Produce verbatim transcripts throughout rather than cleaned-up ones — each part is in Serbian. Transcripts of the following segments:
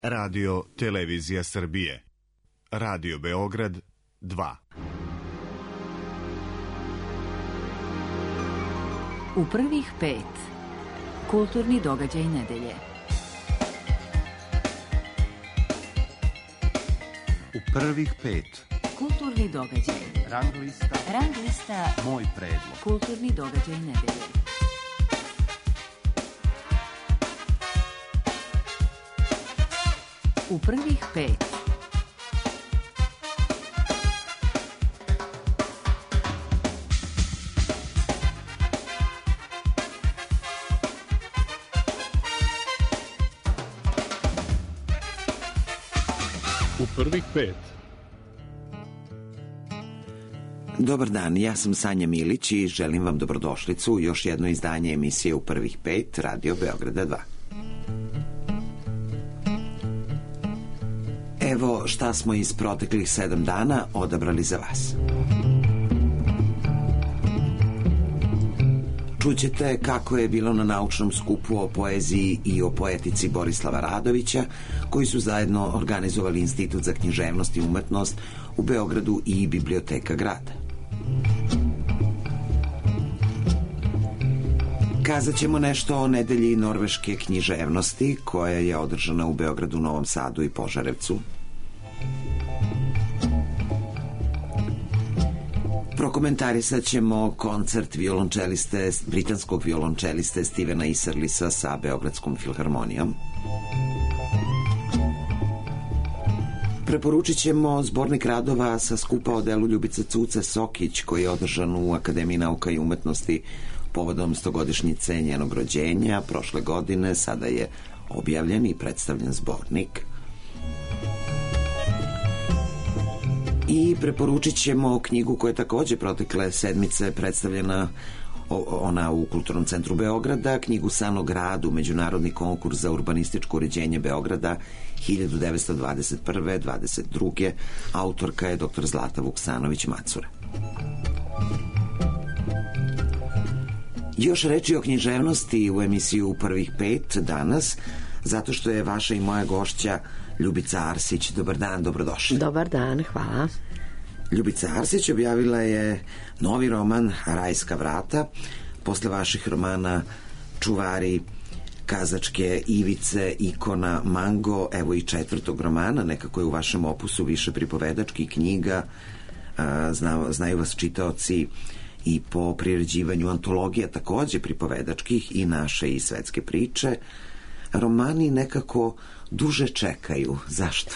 Radio Televizija Srbije. Radio Beograd dva. U prvih pet. Kulturni događaj nedelje. U prvih pet. Kulturni događaj. Rang lista. Rang lista. Moj predlog. Kulturni događaj nedelje. U prvih pet. U prvih pet. Dobar dan, ja sam Sanja Milić i želim vam dobrodošlicu u još jedno izdanje emisije U prvih pet Radio Beograda dva. Evo šta smo iz proteklih sedam dana odabrali za vas. Čućete kako je bilo na naučnom skupu o poeziji i o poetici Borislava Radovića, koji su zajedno organizovali Institut za književnost i umetnost u Beogradu i Biblioteka grada. Kazat ćemo nešto o nedelji norveške književnosti koja je održana u Beogradu, Novom Sadu i Požarevcu. Prokomentarisat ćemo koncert violončeliste, britanskog violončeliste Stevena Isserlisa sa Beogradskom filharmonijom. Preporučit ćemo zbornik radova sa skupa o delu Ljubice Cuce Sokić, koji je održan u Akademiji nauka i umetnosti povodom stogodišnjice njenog rođenja prošle godine. Sada je objavljen i predstavljen zbornik. I preporučit ćemo knjigu koja je takođe protekle sedmice predstavljena ona u Kulturnom centru Beograda, knjigu San o gradu, međunarodni konkurs za urbanističko uređenje Beograda hiljadu devetsto dvadeset prve do dvadeset druge. Autorka je doktor Zlata Vuksanović-Macura. Još reči o književnosti u emisiju U prvih pet danas, zato što je vaša i moja gošća Ljubica Arsić. Dobar dan, dobrodošli. Dobar dan, hvala. Ljubica Arsić objavila je novi roman Rajska vrata, posle vaših romana Čuvari, Kazačke ivice, Ikona, Mango, evo i četvrtog romana, nekako je u vašem opusu više pripovedačkih knjiga, Zna, znaju vas čitaoci i po priređivanju antologija takođe pripovedačkih i naše i svetske priče. Romani nekako duže čekaju. Zašto?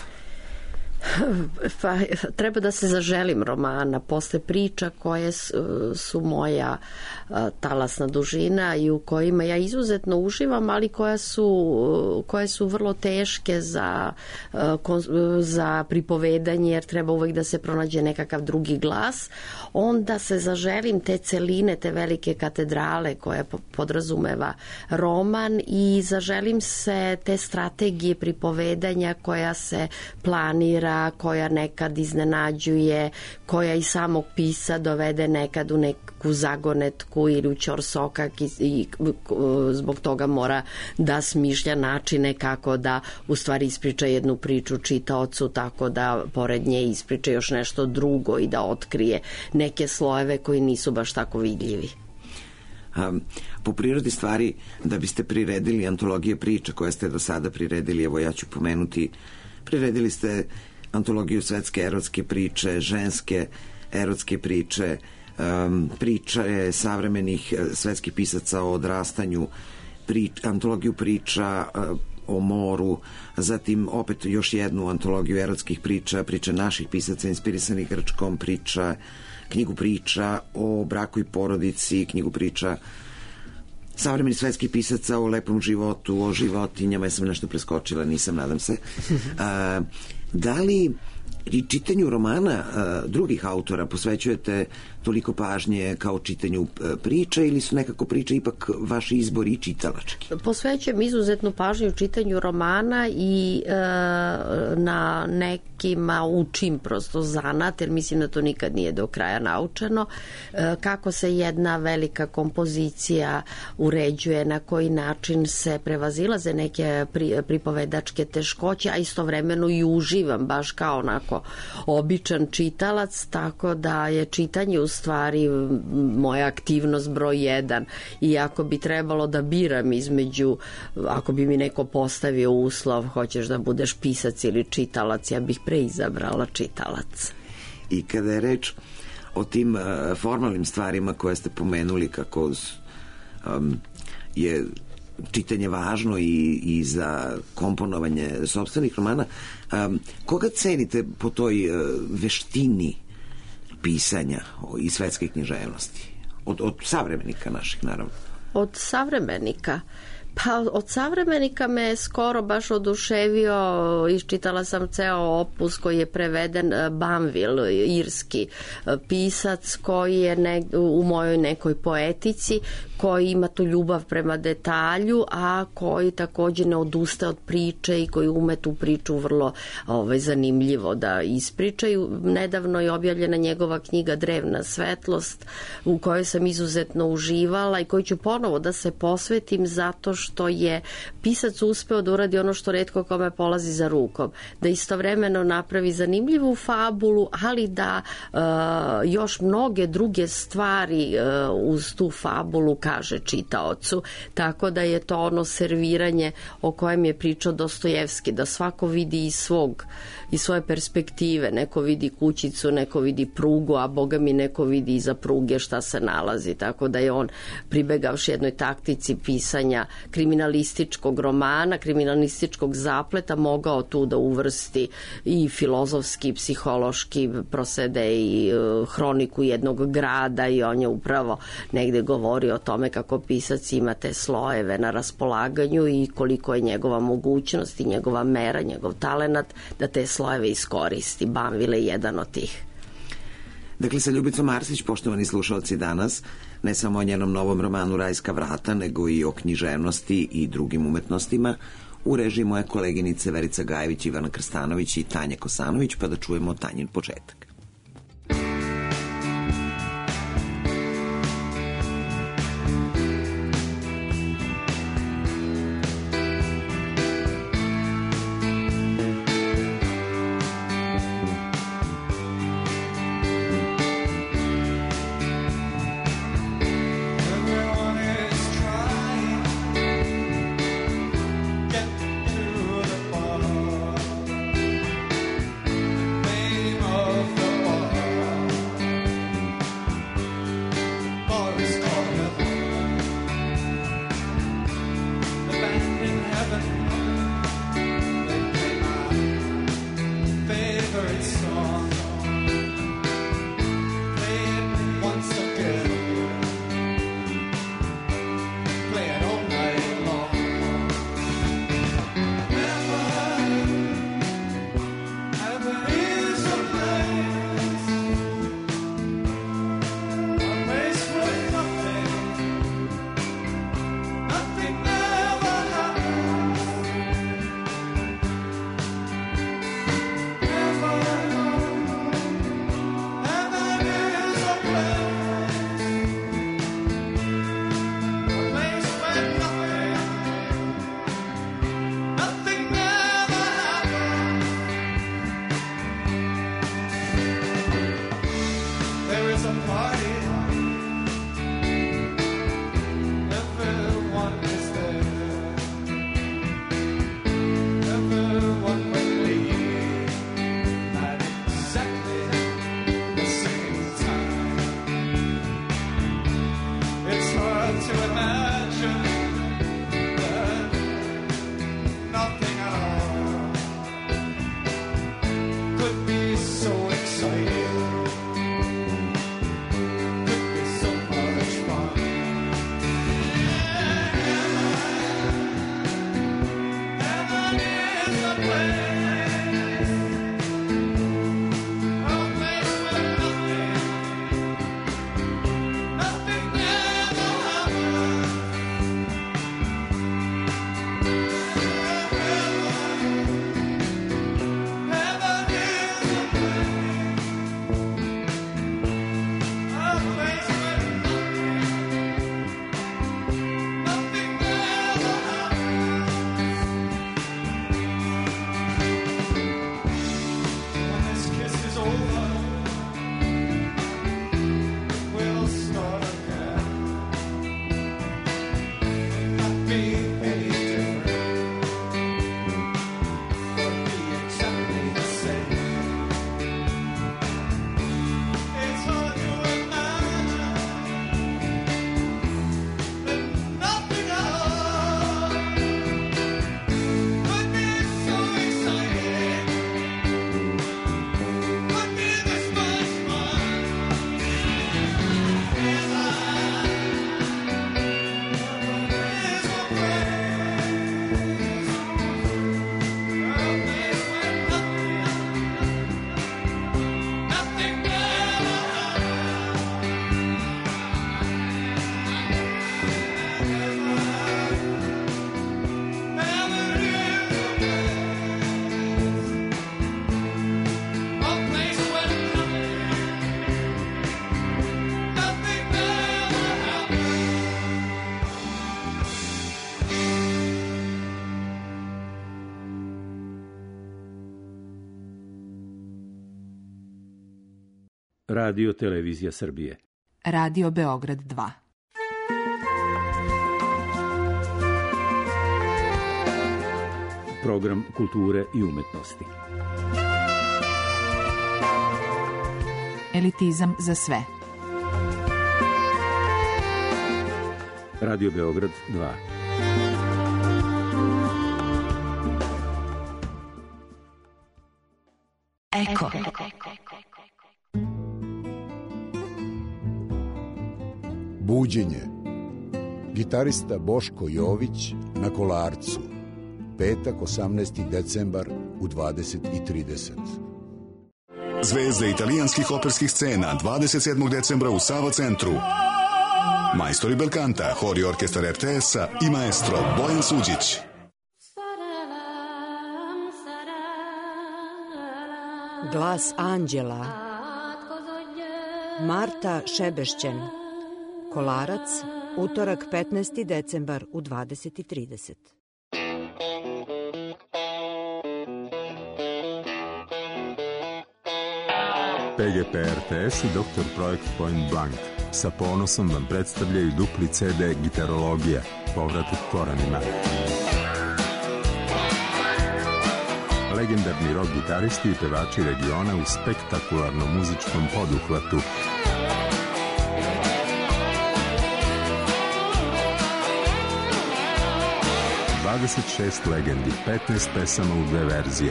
Pa, treba da se zaželim romana posle priča koje su, su moja a, talasna dužina i u kojima ja izuzetno uživam, ali koja su, koje su vrlo teške za, a, kon, za pripovedanje, jer treba uvek da se pronađe nekakav drugi glas. Onda se zaželim te celine, te velike katedrale koje podrazumeva roman i zaželim se te strategije pripovedanja koja se planira, koja nekad iznenađuje, koja i samog pisa dovede nekad u neku zagonetku ili u ćorsokak i, i zbog toga mora da smišlja načine kako da u stvari ispriča jednu priču čitaocu, tako da pored nje ispriča još nešto drugo i da otkrije neke slojeve koji nisu baš tako vidljivi. Um, po prirodi stvari, da biste priredili antologije priča koje ste do sada priredili, evo ja ću pomenuti, priredili ste antologiju svetske erotske priče, ženske erotske priče, um, priče savremenih svetskih pisaca o odrastanju, prič, antologiju priča uh, o moru, zatim opet još jednu antologiju erotskih priča, priče naših pisaca inspirisanih Grčkom, priča, knjigu priča o braku i porodici, knjigu priča savremenih svetskih pisaca o lepom životu, o životinjama. Ja sam nešto preskočila, nisam, nadam se. A, da li i čitanju romana uh, drugih autora posvećujete toliko pažnje kao čitanju uh, priča ili su nekako priče ipak vaš izbor i čitalački? Posvećujem izuzetnu pažnju čitanju romana i e, na nekima učim prosto zanat, jer mislim da to nikad nije do kraja naučeno, e, kako se jedna velika kompozicija uređuje, na koji način se prevazilaze neke pri, pripovedačke teškoće, a istovremeno i uživam baš kao onako običan čitalac, tako da je čitanje u stvari moja aktivnost broj jedan. I ako bi trebalo da biram između, ako bi mi neko postavio uslov, hoćeš da budeš pisac ili čitalac, ja bih preizabrala čitalac. I kada je reč o tim uh, formalnim stvarima koje ste pomenuli, kako um, je čitanje važno i, i za komponovanje sopstvenih romana, um, koga cenite po toj uh, veštini pisanja i svetske književnosti? Od, od savremenika naših, naravno. Od savremenika? Pa od savremenika me skoro baš oduševio, iščitala sam ceo opus koji je preveden, Banville, irski pisac koji je ne, u mojoj nekoj poetici, koji ima tu ljubav prema detalju, a koji takođe ne odustaje od priče i koji ume tu priču vrlo ovaj, zanimljivo da ispričaju. Nedavno je objavljena njegova knjiga Drevna svetlost, u kojoj sam izuzetno uživala i koju ću ponovo da se posvetim zato što je pisac uspeo da uradi ono što retko kome polazi za rukom, da istovremeno napravi zanimljivu fabulu, ali da uh, još mnoge druge stvari uh, uz tu fabulu kaže čitaocu, tako da je to ono serviranje o kojem je pričao Dostojevski, da svako vidi iz svog, iz svoje perspektive, neko vidi kućicu, neko vidi prugu, a boga mi neko vidi iza pruge šta se nalazi, tako da je on pribegavši jednoj taktici pisanja kriminalističkog romana, kriminalističkog zapleta, mogao tu da uvrsti i filozofski, psihološki prosede i uh, hroniku jednog grada, i on je upravo negde govorio o tome kako pisac ima te slojeve na raspolaganju i koliko je njegova mogućnost i njegova mera, njegov talenat da te slojeve iskoristi. Banville je jedan od tih. Dakle, sa Ljubicom Arsić, poštovani slušalci, danas ne samo o njenom novom romanu Rajska vrata, nego i o književnosti i drugim umetnostima u režiji moje koleginice Verica Gajević, Ivana Krstanović i Tanja Kosanović, pa da čujemo Tanjin početak. Radio Televizija Srbije. Radio Beograd dva. Program kulture i umetnosti. Elitizam za sve. Radio Beograd dva. Eko. Buđenje. Gitarista Boško Jović na Kolarcu. Petak, osamnaesti decembar u dvadeset i trideset. Zvezde italijanskih operskih scena dvadeset sedmog decembra u Sava centru. Majstori Belkanta, hor i orkestar er te es-a i maestro Bojan Suđić. Glas anđela. Marta Šebešćen. Kolarac, utorak petnaesti decembar u dvadeset i trideset. Pe ge pe er te es i doktor Projekt Point Blank sa ponosom vam predstavljaju dupli ce de Gitarologija, povratak korenima. Legendarni rock gitaristi i pevači regiona u spektakularnom muzičkom poduhvatu. dvadeset šest legendi, petnaest pesama u dve verzije.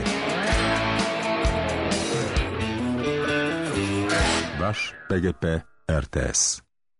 Vaš pe ge pe er te es.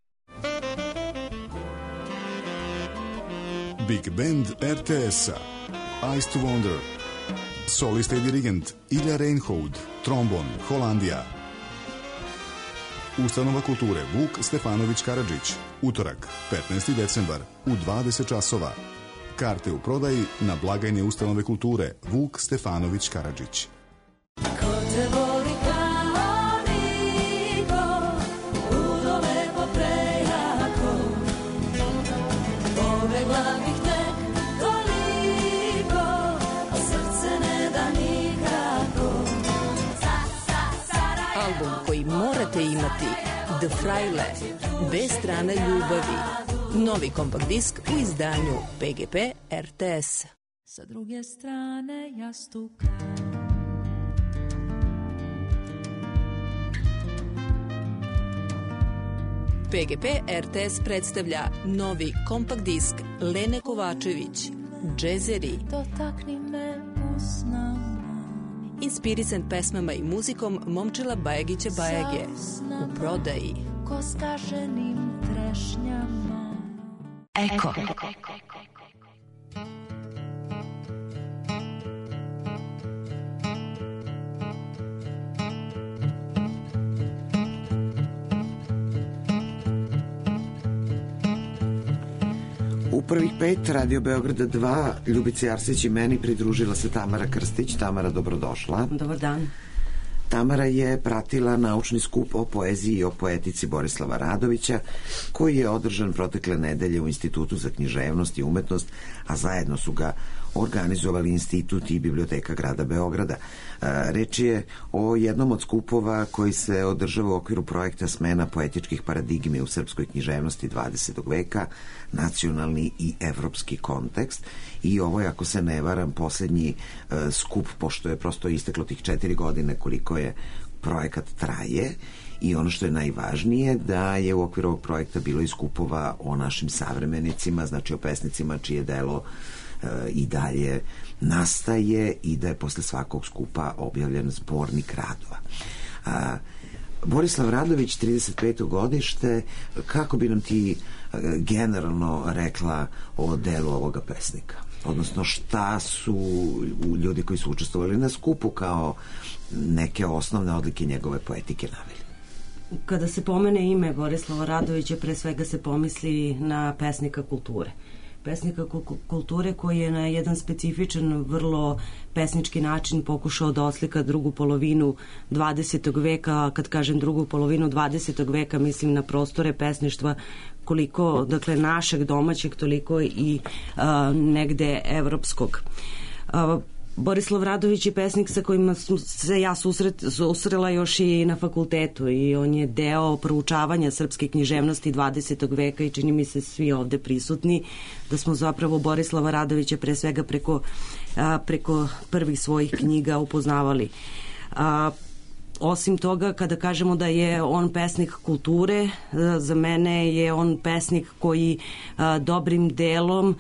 Big Band er te es-a, Eyes to Wonder. Solista i dirigent Ilja Reinhold, trombon, Holandija. Ustanova kulture Vuk Stefanović Karadžić, utorak, petnaesti decembar, u dvadeset časova. Karte u prodaji na blagajne ustanove kulture Vuk Stefanović Karadžić. Ko te voli kao niko, ludo lepo prejako, pobegla bih tek toliko, a srce ne da nikako. Album koji morate imati, The Fraile, bez strane ljubavi. Novi kompakt disk u izdanju pe ge pe er te es. Sa druge strane jastuka. pe ge pe er te es predstavlja novi kompakt disk Lene Kovačević, Džezeri. Dotakni me usnama. Inspirisan pesmama i muzikom Momčila Bajagića Bajage. U prodaji. Ko skaženim trešnjama. Eko. U prvih pet Radio Beograda dva, Ljubici Arsić i meni pridružila se Tamara Krstić. Tamara, dobrodošla. Dobar dan. Tamara je pratila naučni skup o poeziji i o poetici Borislava Radovića, koji je održan protekle nedelje u Institutu za književnost i umetnost, a zajedno su ga organizovali Institut i Biblioteka grada Beograda. Reč je o jednom od skupova koji se održava u okviru projekta Smena poetičkih paradigmi u srpskoj književnosti dvadesetog veka, nacionalni i evropski kontekst. I ovo je, ako se ne varam, poslednji skup, pošto je prosto isteklo tih četiri godine koliko je projekat traje. I ono što je najvažnije, da je u okviru ovog projekta bilo i skupova o našim savremenicima, znači o pesnicima čije delo i dalje nastaje i da je posle svakog skupa objavljen zbornik radova. A, Borislav Radović, trideset peto godište, kako bi nam ti generalno rekla o delu ovoga pesnika? Odnosno, šta su ljudi koji su učestvovali na skupu kao neke osnovne odlike njegove poetike naveli? Kada se pomene ime Borislava Radovića, pre svega se pomisli na pesnika kulture. Pesnika kulture koji je na jedan specifičan, vrlo pesnički način pokušao da oslika drugu polovinu dvadesetog veka. Kad kažem drugu polovinu dvadesetog veka, mislim na prostore pesništva, koliko, dakle, našeg domaćeg, toliko i a, negde evropskog. A, Borislav Radović je pesnik sa kojima se ja susret, susrela još i na fakultetu i on je deo proučavanja srpske književnosti dvadesetog veka i čini mi se svi ovde prisutni da smo zapravo Borislava Radovića pre svega preko, a, preko prvih svojih knjiga upoznavali. A, Osim toga, kada kažemo da je on pesnik kulture, za mene je on pesnik koji a, dobrim delom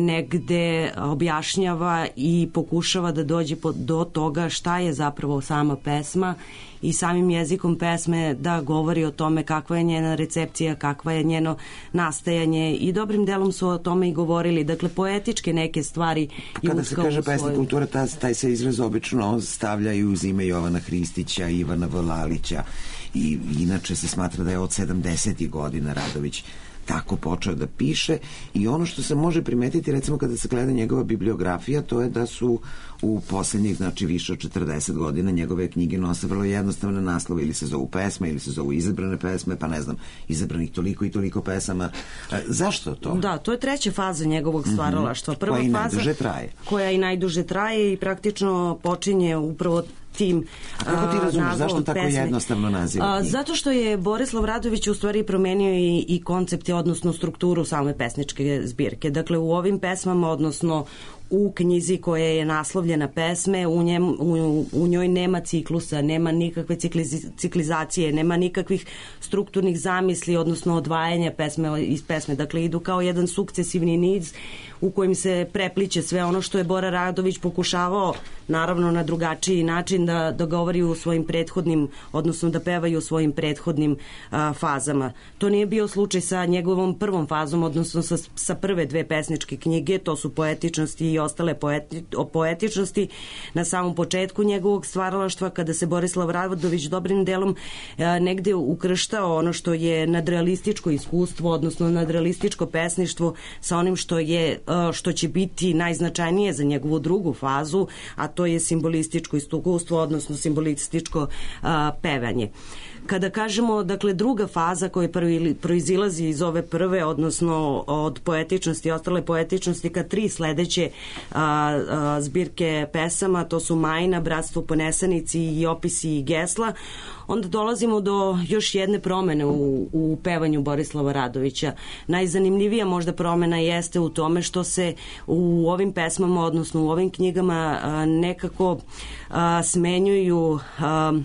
negde objašnjava i pokušava da dođe do toga šta je zapravo sama pesma i samim jezikom pesme da govori o tome kakva je njena recepcija, kakva je njeno nastajanje i dobrim delom su o tome i govorili. Dakle, poetičke neke stvari. Kada se kaže pesnik kultura, taj, taj se izraz obično stavlja i uzima Jovana Hristića, Ivana Vlalića i inače se smatra da je od sedamdesetih godina Radović tako počeo da piše i ono što se može primetiti recimo kada se gleda njegova bibliografija, to je da su u poslednjih, znači više od četrdeset godina njegove knjige nose vrlo jednostavne naslove, ili se zovu pesme ili se zovu izabrane pesme, pa ne znam, izabranih toliko i toliko pesama. E, zašto to? Da, to je treća faza njegovog stvaralaštva. Prva koja i faza najduže traje. Koja i najduže traje i praktično počinje upravo tim. A kako ti razumiješ, zašto tako pesme? Jednostavno naziva? Zato što je Borislav Radović u stvari promenio i, i koncept, odnosno strukturu same pesničke zbirke. Dakle, u ovim pesmama, odnosno u knjizi koja je naslovljena pesme, u, njem, u, u njoj nema ciklusa, nema nikakve cikliz, ciklizacije, nema nikakvih strukturnih zamisli, odnosno odvajanja pesme iz pesme. Dakle, idu kao jedan sukcesivni niz u kojim se prepliče sve ono što je Bora Radović pokušavao, naravno na drugačiji način, da, da govori u svojim prethodnim, odnosno da pevaju u svojim prethodnim a, fazama. To nije bio slučaj sa njegovom prvom fazom, odnosno sa, sa prve dve pesničke knjige, to su Poetičnosti i ostale poeti, o poetičnosti. Na samom početku njegovog stvaralaštva, kada se Borislav Radović dobrim delom a, negde ukrštao ono što je nadrealističko iskustvo, odnosno nadrealističko pesništvo sa onim što je što će biti najznačajnije za njegovu drugu fazu, a to je simbolističko iskustvo, odnosno simbolističko a, pevanje. Kada kažemo, dakle, druga faza koja proizilazi iz ove prve, odnosno od poetičnosti i ostale poetičnosti ka tri sledeće a, a, zbirke pesama, to su Majna, Bratstvo po nesanici i Opisi i gesla, onda dolazimo do još jedne promene u, u pevanju Borislava Radovića. Najzanimljivija možda promena jeste u tome što se u ovim pesmama, odnosno u ovim knjigama a, nekako a, smenjuju a,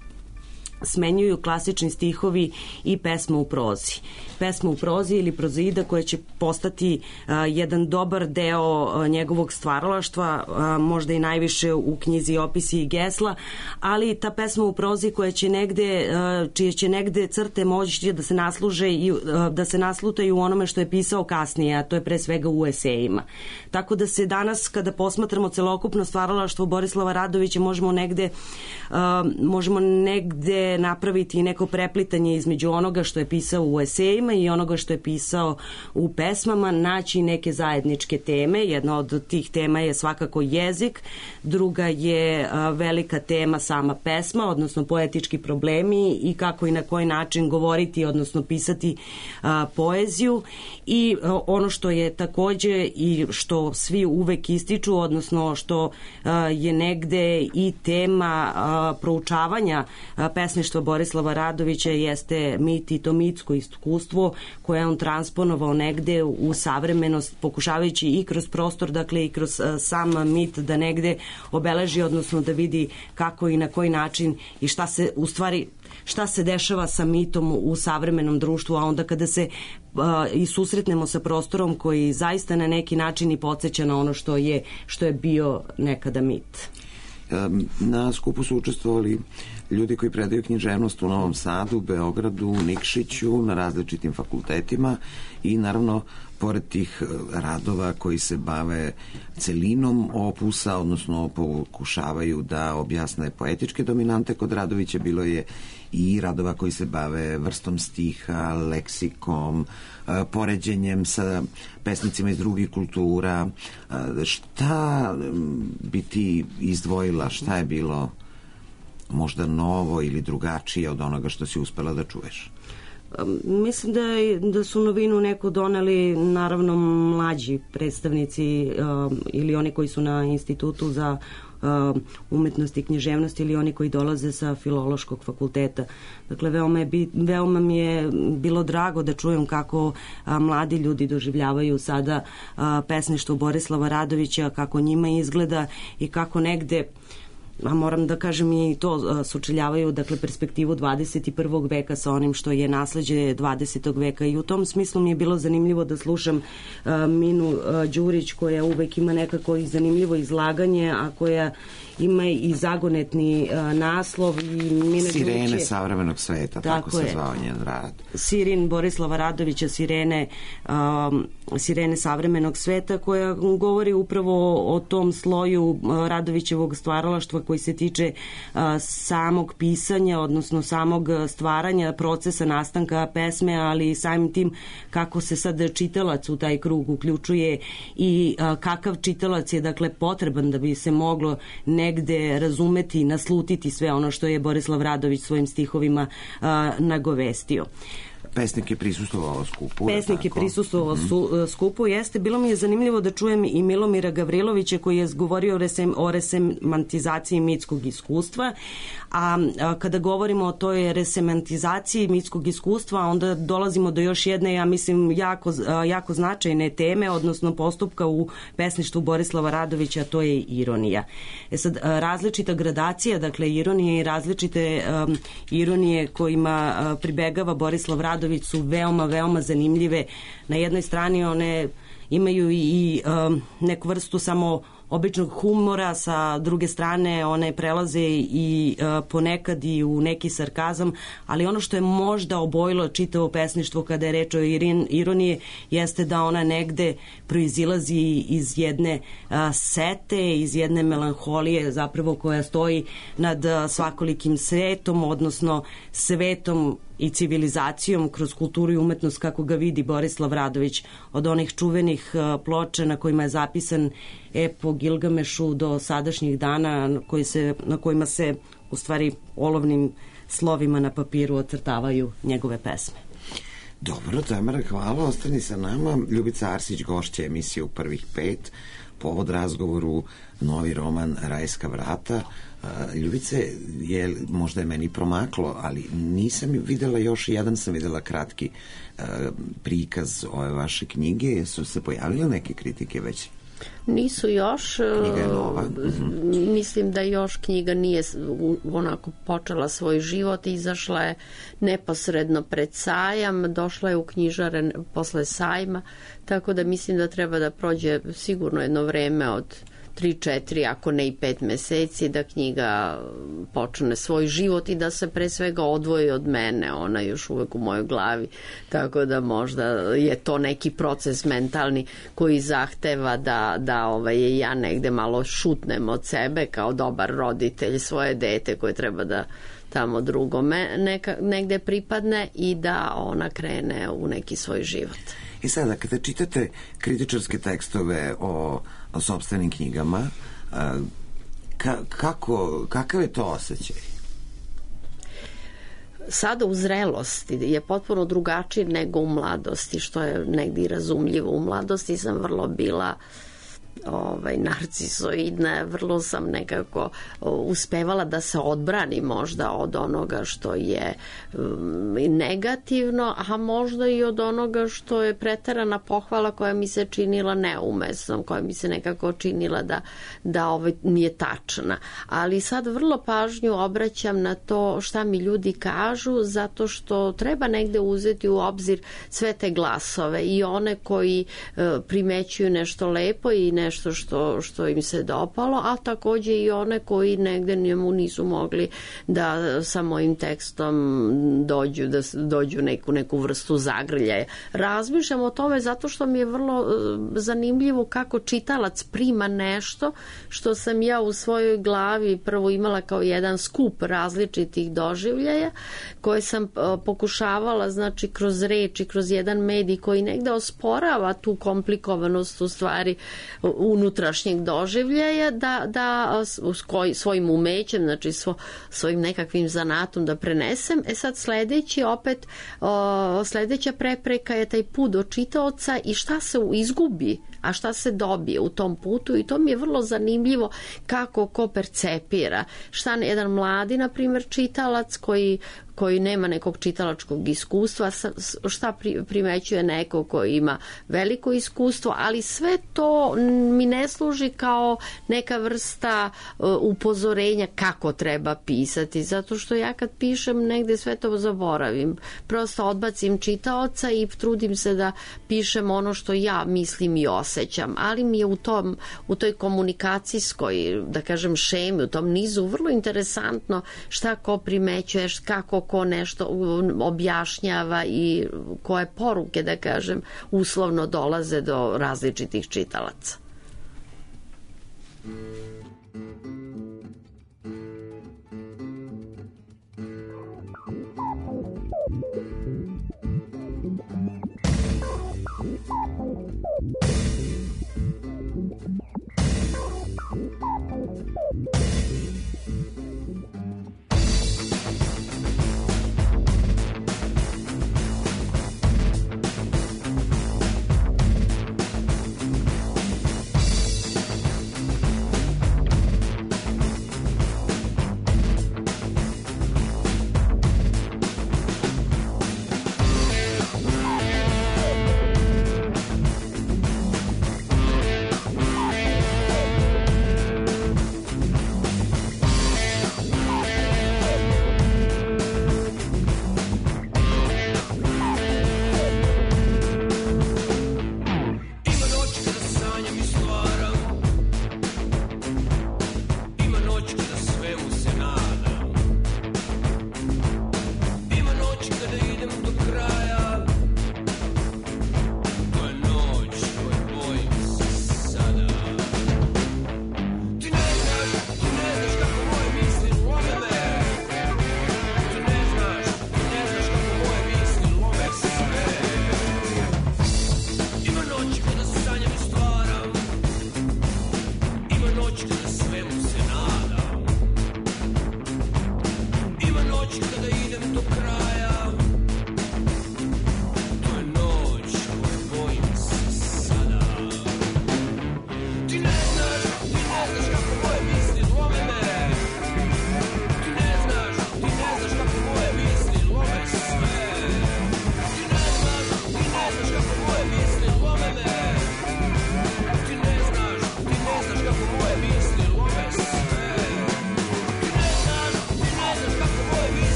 smenjuju klasični stihovi i pesma u prozi. Pesma u prozi ili prozaida koja će postati uh, jedan dobar deo uh, njegovog stvaralaštva, uh, možda i najviše u knjizi Opisi i gesla, ali ta pesma u prozi koja će negde, uh, čije će negde crte moći da se nasluže i uh, da se naslutaju u onome što je pisao kasnije, a to je pre svega u esejima. Tako da se danas, kada posmatramo celokupno stvaralaštvo Borislava Radovića, možemo negde uh, možemo negde napraviti neko preplitanje između onoga što je pisao u esejima i onoga što je pisao u pesmama, naći neke zajedničke teme. Jedna od tih tema je svakako jezik, druga je a, velika tema sama pesma, odnosno poetički problemi i kako i na koji način govoriti, odnosno pisati a, poeziju i a, ono što je takođe i što svi uvek ističu, odnosno što a, je negde i tema a, proučavanja a, pesništva Borislava Radovića jeste mit i to mitsko iskustvo koje on transponovao negde u savremenost, pokušavajući i kroz prostor, dakle i kroz uh, sam mit da negde obeleži, odnosno da vidi kako i na koji način i šta se u stvari šta se dešava sa mitom u savremenom društvu, a onda kada se uh, i susretnemo sa prostorom koji zaista na neki način i podsjeća na ono što je, što je bio nekada mit. Na skupu su učestvovali ljudi koji predaju književnost u Novom Sadu, Beogradu, Nikšiću, na različitim fakultetima i naravno pored tih radova koji se bave celinom opusa, odnosno pokušavaju da objasne poetičke dominante kod Radovića, bilo je i radova koji se bave vrstom stiha, leksikom, poređenjem sa pesnicima iz drugih kultura. Šta bi ti izdvojila, šta je bilo možda novo ili drugačije od onoga što si uspela da čuješ? Mislim da, da su novinu neko doneli naravno mlađi predstavnici um, ili oni koji su na Institutu za umetnosti i književnosti ili oni koji dolaze sa filološkog fakulteta. Dakle, veoma, je, veoma mi je bilo drago da čujem kako a, mladi ljudi doživljavaju sada a, pesništvo Borislava Radovića, kako njima izgleda i kako negde, a moram da kažem i to, sučeljavaju dakle perspektivu dvadeset prvog veka sa onim što je nasleđe dvadesetog veka, i u tom smislu mi je bilo zanimljivo da slušam uh, Minu uh, Đurić, koja uvek ima nekako i zanimljivo izlaganje, a koja ima i zagonetni uh, naslov. I Mina Sirene Đurić je, savremenog sveta, tako, tako se zvao njen rad. Sirin Borislava Radovića, Sirene, um, Sirene savremenog sveta, koja govori upravo o tom sloju uh, Radovićevog stvaralaštva koji se tiče uh, samog pisanja, odnosno samog stvaranja, procesa nastanka pesme, ali i samim tim kako se sad čitalac u taj krug uključuje i uh, kakav čitalac je dakle potreban da bi se moglo negde razumeti, naslutiti sve ono što je Borislav Radović svojim stihovima uh, nagovestio. Pesnik je prisustvovao skupu. Pesnik je prisustvovao mm-hmm. skupu, jeste. Bilo mi je zanimljivo da čujem i Milomira Gavrilovića koji je govorio o, resem, o resemantizaciji mitskog iskustva, a, a kada govorimo o toj resemantizaciji mitskog iskustva, onda dolazimo do još jedne, ja mislim, jako, a, jako značajne teme, odnosno postupka u pesništvu Borislava Radovića, a to je ironija. E sad, a, različita gradacija, dakle, ironije i različite a, ironije kojima a, pribegava Borislav Radović su veoma, veoma zanimljive. Na jednoj strani one imaju i um, neku vrstu samo običnog humora, sa druge strane one prelaze i uh, ponekad i u neki sarkazam, ali ono što je možda obojilo čitavo pesništvo kada je reč o irin, ironije jeste da ona negde proizilazi iz jedne uh, sete, iz jedne melanholije zapravo koja stoji nad uh, svakolikim svetom, odnosno svetom i civilizacijom kroz kulturu i umetnost kako ga vidi Borislav Radović, od onih čuvenih uh, ploča na kojima je zapisan epo Gilgamešu do sadašnjih dana na, koji se, na kojima se u stvari olovnim slovima na papiru ocrtavaju njegove pesme. Dobro, Tamara, hvala, ostani sa nama. Ljubica Arsić, gošća emisije U prvih pet, povod razgovoru novi roman Rajska vrata. Ljubice, je, možda je meni promaklo, ali nisam videla još, jedan sam videla kratki uh, prikaz ove vaše knjige. Su se pojavile neke kritike već? Nisu još. Knjiga je nova. Mm-hmm. Mislim da još knjiga nije onako počela svoj život, izašla je neposredno pred sajam, došla je u knjižare posle sajma, tako da mislim da treba da prođe sigurno jedno vreme od tri četiri, ako ne i pet meseci, da knjiga počne svoj život i da se pre svega odvoji od mene. Ona je još uvek u mojoj glavi, tako da možda je to neki proces mentalni koji zahteva da, da ovaj, ja negde malo šutnem od sebe kao dobar roditelj svoje dete koje treba da tamo drugome neka, negde pripadne i da ona krene u neki svoj život. I sada, kada čitate kritičarske tekstove o, o sopstvenim knjigama, ka, kako, kakav je to osjećaj? Sada u zrelosti je potpuno drugačiji nego u mladosti, što je negdje i razumljivo. U mladosti sam vrlo bila ovaj, narcisoidna, vrlo sam nekako uspevala da se odbrani možda od onoga što je um, negativno, a možda i od onoga što je preterana pohvala koja mi se činila neumesnom, koja mi se nekako činila da, da ovaj, nije tačna. Ali sad vrlo pažnju obraćam na to šta mi ljudi kažu, zato što treba negde uzeti u obzir sve te glasove, i one koji uh, primećuju nešto lepo i nešto što, što im se dopalo, a takođe i one koji negde njemu nisu mogli da sa mojim tekstom dođu, da dođu neku, neku vrstu zagrljaja. Razmišljam o tome zato što mi je vrlo zanimljivo kako čitalac prima nešto što sam ja u svojoj glavi prvo imala kao jedan skup različitih doživljaja koje sam pokušavala, znači kroz reči, kroz jedan medij koji negde osporava tu komplikovanost u stvari unutrašnjeg doživljaja da, da svojim umećem, znači svo, svojim nekakvim zanatom da prenesem. E sad sledeći opet, o, sledeća prepreka je taj put do čitaoca i šta se izgubi, a šta se dobije u tom putu, i to mi je vrlo zanimljivo kako ko percepira. Šta jedan mladi, na primjer, čitalac koji koji nema nekog čitalačkog iskustva, šta primećuje neko koji ima veliko iskustvo, ali sve to mi ne služi kao neka vrsta upozorenja kako treba pisati, zato što ja kad pišem negde sve to zaboravim. Prosto odbacim čitaoca i trudim se da pišem ono što ja mislim i osjećam, ali mi je u tom, u toj komunikacijskoj, da kažem, šemi, u tom nizu vrlo interesantno šta ko primećuje, kako ko nešto objašnjava i koje poruke, da kažem, uslovno dolaze do različitih čitalaca.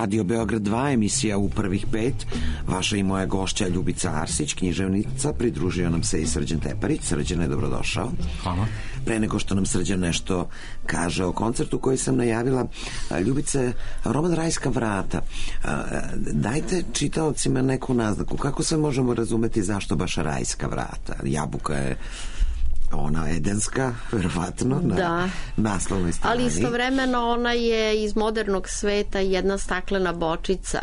Radio Beograd dva, emisija U prvih pet. Vaša i moja gošća Ljubica Arsić, književnica, pridružio nam se i Srđan Teparić. Srđane, dobrodošao. Hvala. Pre nego što nam Srđan nešto kaže o koncertu koji sam najavila, Ljubice, roman Rajska vrata. Dajte čitaocima neku naznaku. Kako se možemo razumeti zašto baš Rajska vrata? Jabuka je ona edenska, verovatno, na da. naslovnoj strani. Ali istovremeno ona je iz modernog sveta jedna staklena bočica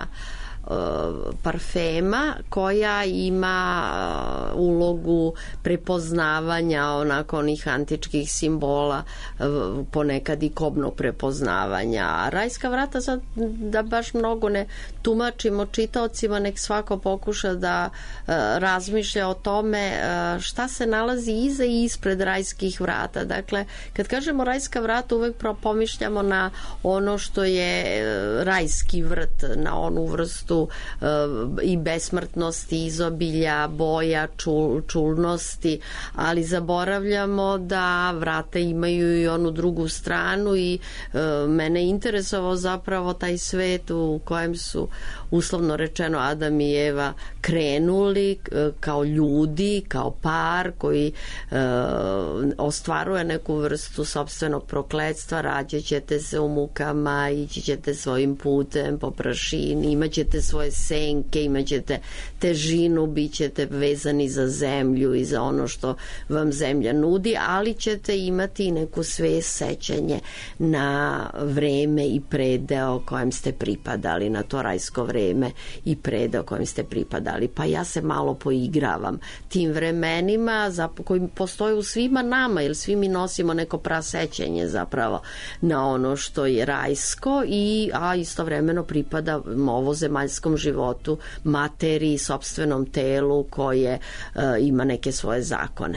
parfema koja ima ulogu prepoznavanja onako onih antičkih simbola, ponekad i kobnog prepoznavanja. A Rajska vrata, sad da baš mnogo ne tumačimo čitaocima, nek svako pokuša da razmišlja o tome šta se nalazi iza i ispred rajskih vrata. Dakle, kad kažemo Rajska vrata, uvek pomišljamo na ono što je rajski vrt, na onu vrstu i besmrtnosti, izobilja, boja, čul, čulnosti, ali zaboravljamo da vrata imaju i onu drugu stranu i e, mene interesovao zapravo taj svet u kojem su uslovno rečeno Adam i Eva krenuli e, kao ljudi, kao par koji e, ostvaruje neku vrstu sopstvenog prokletstva, rađaćete se u mukama, ići ćete svojim putem po prašini, imaćete svoje senke, imaćete težinu, bit ćete vezani za zemlju i za ono što vam zemlja nudi, ali ćete imati neku svest, sećanje na vreme i predeo kojem ste pripadali, na to rajsko vreme i predeo kojem ste pripadali. Pa ja se malo poigravam tim vremenima koji postoje u svima nama, jer svi mi nosimo neko prasećenje zapravo na ono što je rajsko, i, a istovremeno pripada ovozemaljskom životu, materiji, sopstvenom telu koje uh, ima neke svoje zakone.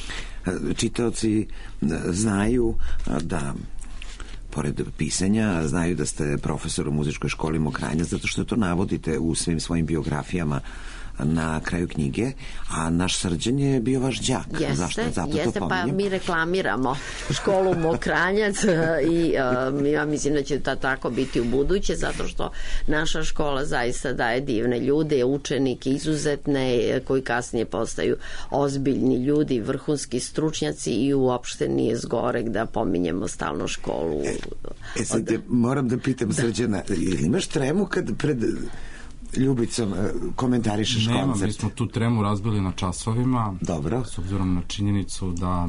Čitaoci znaju da pored pisanja, znaju da ste profesor u muzičkoj školi Mokranja, zato što to navodite u svim svojim biografijama na kraju knjige, a naš Srđan je bio vaš đak. Jeste, Zašto? Zato jeste, to pa pominjem. mi reklamiramo školu Mokranjac i uh, ja mislim da će to tako biti u buduće, zato što naša škola zaista daje divne ljude, učenike izuzetne, koji kasnije postaju ozbiljni ljudi, vrhunski stručnjaci, i uopšte nije zgorek da pominjemo stalno školu. E, e sad, od... moram da pitam Srđana, ili imaš tremu kad pred Ljubicom komentarišeš Nema, koncert? Nema, mi smo tu tremu razbili na časovima. Dobro. S obzirom na činjenicu da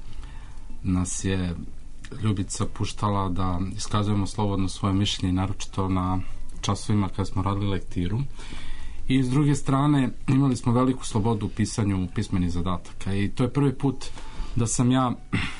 nas je Ljubica puštala da iskazujemo slobodno svoje mišljenje, naročito na časovima kada smo radili lektiru. I s druge strane imali smo veliku slobodu u pisanju pismenih zadataka, i to je prvi put da sam ja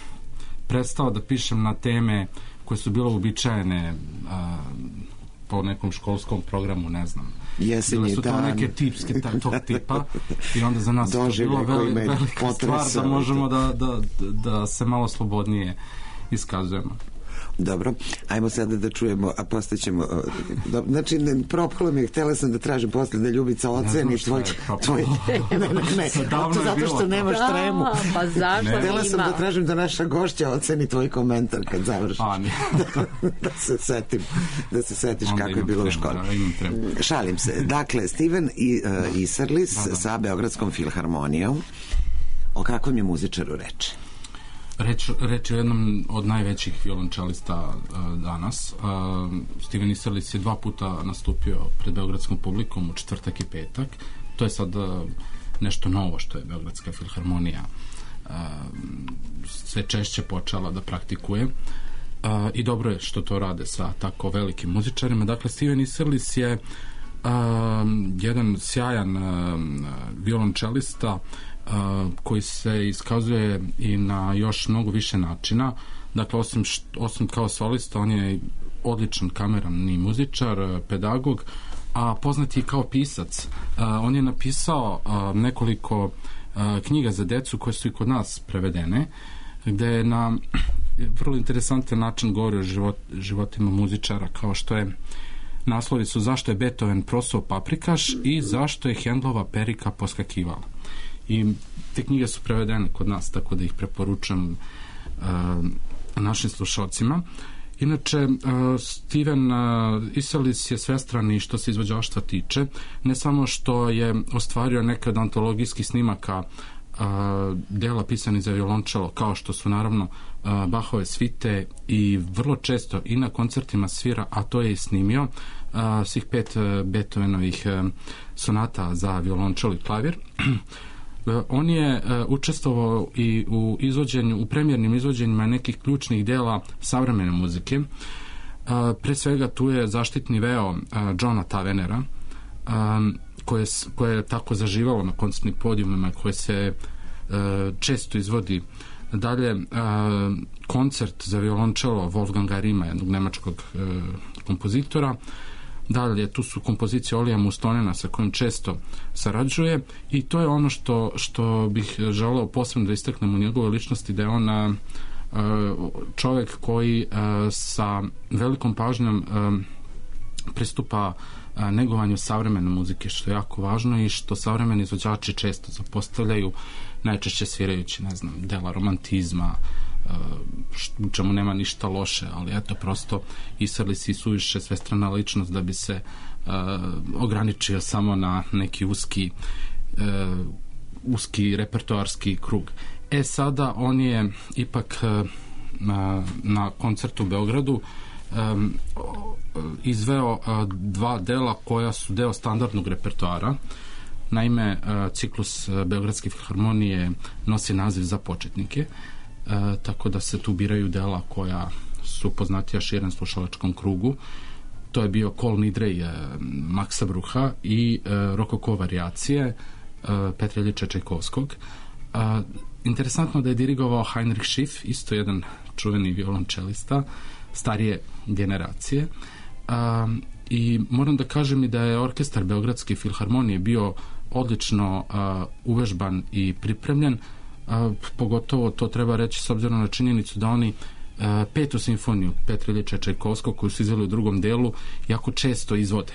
prestao da pišem na teme koje su bile uobičajene a, po nekom školskom programu, ne znam. Jesenji Bile su to dan. neke tipske tog tipa, i onda za nas je bilo veli, velika stvar da možemo da, da, da se malo slobodnije iskazujemo. Dobro, ajmo sada da čujemo, a postaćemo, znači, ne, propalo mi je, htjela sam da tražim posle da Ljubica oceni tvoj, tvoj, ne, ne, ne, to zato što nemaš tremu. Pa zašto Htjela sam da tražim da naša gošća oceni tvoj komentar kad završiš. da, da se setim, da se setiš onda kako je bilo u školi. Da, šalim se. Dakle, Steven i, uh, Isserlis da, da. sa Beogradskom filharmonijom. O kakvom je muzičaru reče? Reč, reč je o jednom od najvećih violončelista uh, danas. Uh, Steven Isserlis je dva puta nastupio pred beogradskom publikom u četvrtak i petak. To je sad uh, nešto novo što je Beogradska filharmonija uh, sve češće počela da praktikuje. Uh, I dobro je što to rade sa tako velikim muzičarima. Dakle, Steven Isserlis je uh, jedan sjajan uh, violončelista Uh, koji se iskazuje i na još mnogo više načina. Dakle, osim, št, osim kao solista, on je odličan kamerani muzičar, pedagog, a poznat je kao pisac. Uh, on je napisao uh, nekoliko uh, knjiga za decu koje su i kod nas prevedene, gde je na vrlo interesantan način govori o život, životima muzičara, kao što je naslovi su Zašto je Beethoven prosao paprikaš i Zašto je Hendlova perika poskakivala. I te knjige su prevedene kod nas, tako da ih preporučam uh, našim slušalcima. Inače, Steven Isserlis je svestran i što se izvođaštva tiče, ne samo što je ostvario neke od antologijskih snimaka dela pisani za violončelo, kao što su naravno Bachove svite, i vrlo često i na koncertima svira, a to je i snimio, svih pet Beethovenovih sonata za violončelo i klavir. On je učestvovao i u izvođenju, u premijernim izvođenjima nekih ključnih dela savremene muzike. Pre svega tu je zaštitni veo Johna Tavenera, koje, koje je tako zaživalo na koncertnim podijumima, koje se često izvodi. Dalje, koncert za violončelo Wolfganga Rima, jednog nemačkog kompozitora. Dalje, tu su kompozicije Olija Mustonena sa kojim često sarađuje, i to je ono što, što bih želeo posebno da istaknem u njegovoj ličnosti, da je on a, a, čovek koji a, sa velikom pažnjom a, pristupa a, negovanju savremene muzike, što je jako važno i što savremeni izvođači često zapostavljaju, najčešće svirajući, ne znam, dela romantizma, u čemu nema ništa loše, ali eto, prosto Isserlis i suviše svestrana ličnost da bi se uh, ograničio samo na neki uski uh, uski repertoarski krug. E sada on je ipak uh, na, na koncertu u Beogradu um, izveo uh, dva dela koja su deo standardnog repertoara. Naime, uh, ciklus Beogradske filharmonije nosi naziv Za početnike, E, tako da se tu biraju dela koja su poznatija širem slušalačkom krugu. To je bio Kol Nidrej e, Maksa Bruha i e, Rokoko varijacije e, Petra Iljiča Čajkovskog. E, interesantno da je dirigovao Heinrich Schiff, isto jedan čuveni violončelista starije generacije. E, I moram da kažem i da je orkestar Beogradske filharmonije bio odlično e, uvežban i pripremljen. A, pogotovo to treba reći s obzirom na činjenicu da oni a, petu simfoniju Petra Iljiča Čajkovskog, koju su izveli u drugom delu, jako često izvode.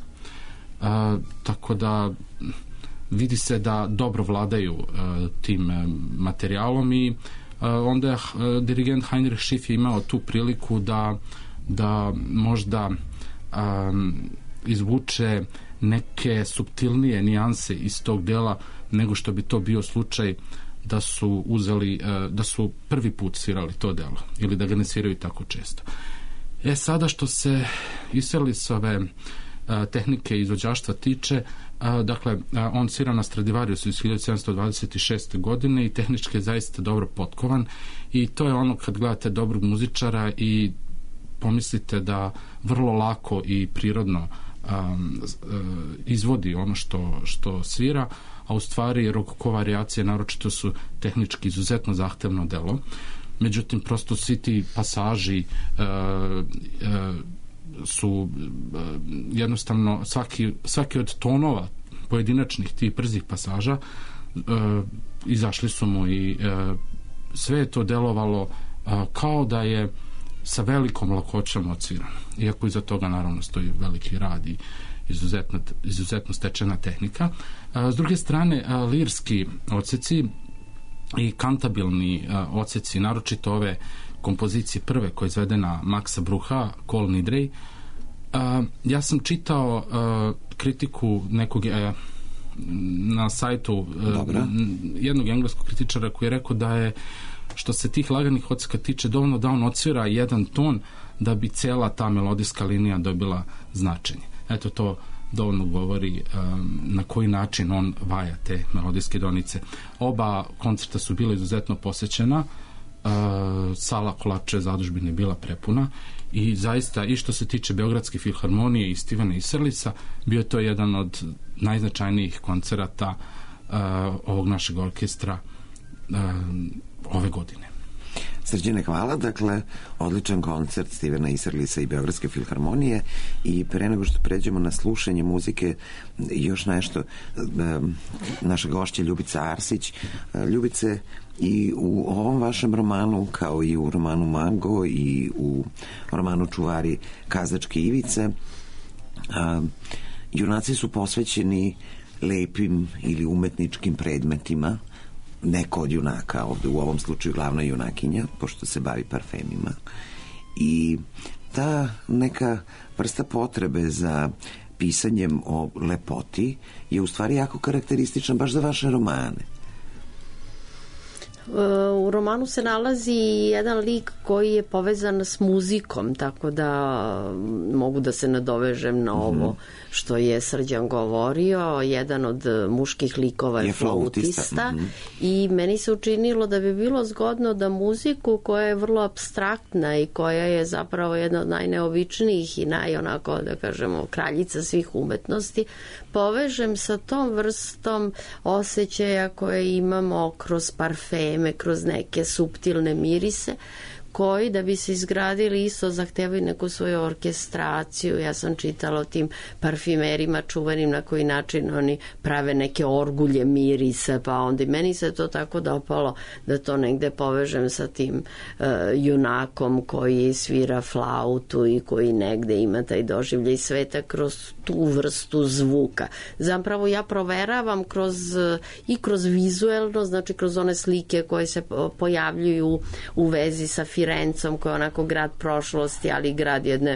A, tako da vidi se da dobro vladaju a, tim a, materijalom, i a, onda je a, dirigent Heinrich Schiff je imao tu priliku da, da možda a, izvuče neke suptilnije nijanse iz tog dela nego što bi to bio slučaj da su uzeli, da su prvi put svirali to delo ili da ga ne sviraju tako često. E sada, što se Isserlisove tehnike izvođaštva tiče, dakle, on svira na Stradivariusu iz hiljadu sedamsto dvadeset šeste. godine i tehnički je zaista dobro potkovan, i to je ono kad gledate dobrog muzičara i pomislite da vrlo lako i prirodno um, izvodi ono što, što svira, a u stvari Rokoko varijacije naročito su tehnički izuzetno zahtevno delo. Međutim, prosto svi ti pasaži uh, uh, su uh, jednostavno svaki, svaki od tonova pojedinačnih tih brzih pasaža uh, izašli su mu, i uh, sve je to delovalo uh, kao da je sa velikom lakoćom odsvirano, iako iza toga naravno stoji veliki rad i izuzetno, izuzetno stečena tehnika. S druge strane, lirski odseci i kantabilni odseci, naročito ove kompozicije prve koja je izvedena Maksa Bruha, Kol Nidrej, ja sam čitao kritiku nekog na sajtu Dobre. jednog engleskog kritičara koji je rekao da je, što se tih laganih odseka tiče, dovoljno da on odsvira jedan ton da bi cela ta melodijska linija dobila značenje. Eto, to dovoljno govori um, na koji način on vaja te melodijske donice. Oba koncerta su bila izuzetno posećena, uh, sala Kolače zadužbine je bila prepuna, i zaista, i što se tiče Beogradske filharmonije i Stevena Isserlisa, bio je to jedan od najznačajnijih koncerata uh, ovog našeg orkestra uh, ove godine. Srđane, hvala. Dakle, odličan koncert Stevena Isserlisa i Beogradske filharmonije, i pre nego što pređemo na slušanje muzike, još nešto. Naša gošća Ljubica Arsić. Ljubice, i u ovom vašem romanu, kao i u romanu Mango i u romanu Čuvari Kazačke ivice, junaci su posvećeni lepim ili umetničkim predmetima. Neko od junaka, ovde u ovom slučaju glavna junakinja, pošto se bavi parfemima, I ta neka vrsta potrebe za pisanjem o lepoti je u stvari jako karakteristična baš za vaše romane. U romanu se nalazi jedan lik koji je povezan s muzikom, tako da mogu da se nadovežem na ovo što je Srđan govorio. Jedan od muških likova je, je flautista, flautista. Mm-hmm. I meni se učinilo da bi bilo zgodno da muziku koja je vrlo apstraktna i koja je zapravo jedna od najneobičnijih i naj, onako, da kažemo, kraljica svih umetnosti, povežem sa tom vrstom osjećaja koje imamo kroz parfeme, kroz neke suptilne mirise, koji da bi se izgradili isto zahtevaju neku svoju orkestraciju. Ja sam čitala o tim parfimerima čuvanim na koji način oni prave neke orgulje mirisa, pa onda i meni se to tako dopalo da to negde povežem sa tim uh, junakom koji svira flautu i koji negde ima taj doživljaj sveta kroz tu vrstu zvuka. Zapravo ja proveravam kroz, i kroz vizuelno, znači kroz one slike koje se pojavljuju u vezi sa Firencom, koji je onako grad prošlosti, ali grad jedne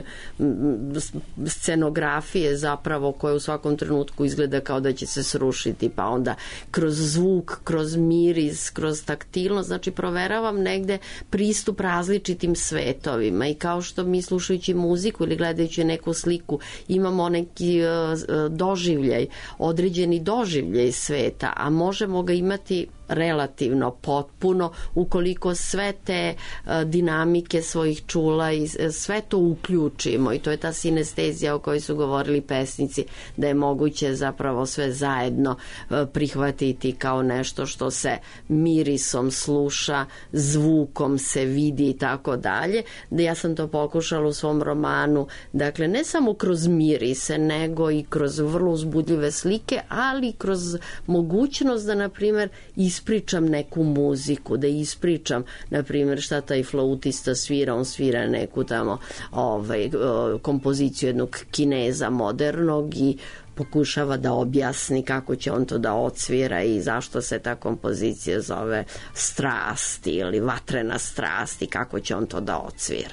scenografije zapravo koja u svakom trenutku izgleda kao da će se srušiti, pa onda kroz zvuk, kroz miris, kroz taktilnost, znači proveravam negde pristup različitim svetovima i kao što mi slušajući muziku ili gledajući neku sliku imamo neki doživljaj, određeni doživljaj sveta, a možemo ga imati relativno potpuno ukoliko sve te dinamike svojih čula i sve to uključimo, i to je ta sinestezija o kojoj su govorili pesnici, da je moguće zapravo sve zajedno prihvatiti kao nešto što se mirisom sluša, zvukom se vidi i tako dalje. Da ja sam to pokušala u svom romanu, dakle ne samo kroz mirise, nego i kroz vrlo uzbudljive slike, ali kroz mogućnost da, na primjer, ispričam neku muziku, da ispričam, na primjer, šta taj flautista svira, on svira neku tamo ovaj, kompoziciju jednog Kineza modernog i pokušava da objasni kako će on to da odsvira i zašto se ta kompozicija zove Strasti ili Vatrena strast i kako će on to da odsvira.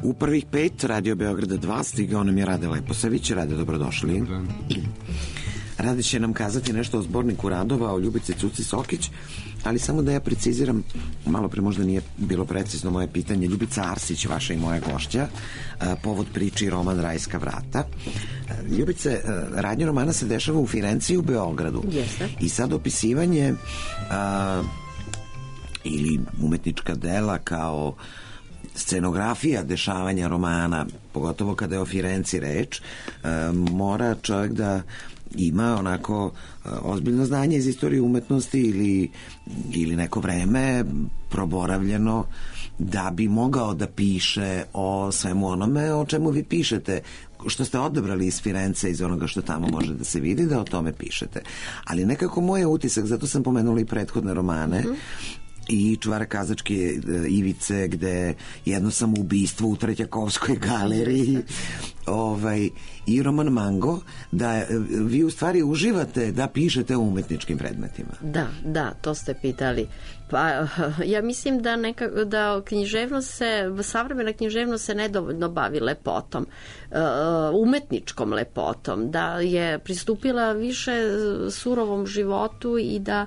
U prvih pet Radio Beograda dva stigao nam je Rade Leposavić. Rade, dobrodošli. Da. Rade će nam kazati nešto o zborniku radova o Ljubici Cuci Sokić, ali samo da ja preciziram, malo pre možda nije bilo precizno moje pitanje. Ljubica Arsić, vaša i moja gošća, povod priči roman Rajska vrata. Ljubice, radnja romana se dešava u Firenci i u Beogradu. Jeste. I sad opisivanje a, ili umetnička dela kao scenografija dešavanja romana, pogotovo kada je o Firenci reč, a, mora čovjek da ima onako ozbiljno znanje iz istorije umetnosti ili, ili neko vreme proboravljeno da bi mogao da piše o svemu onome o čemu vi pišete, što ste odabrali iz Firence, iz onoga što tamo može da se vidi, da o tome pišete. Ali nekako moj utisak, zato sam pomenula i prethodne romane, mm-hmm. i Čuvara Kazačke Ivice, gde jedno samoubistvo u Trećakovskoj galeriji, ovaj, i roman Mango, da vi u stvari uživate da pišete o umetničkim predmetima. Da, da, to ste pitali. Pa, ja mislim da, neka, da književnost se, savremena književnost se nedovoljno bavi lepotom, umetničkom lepotom, da je pristupila više surovom životu i da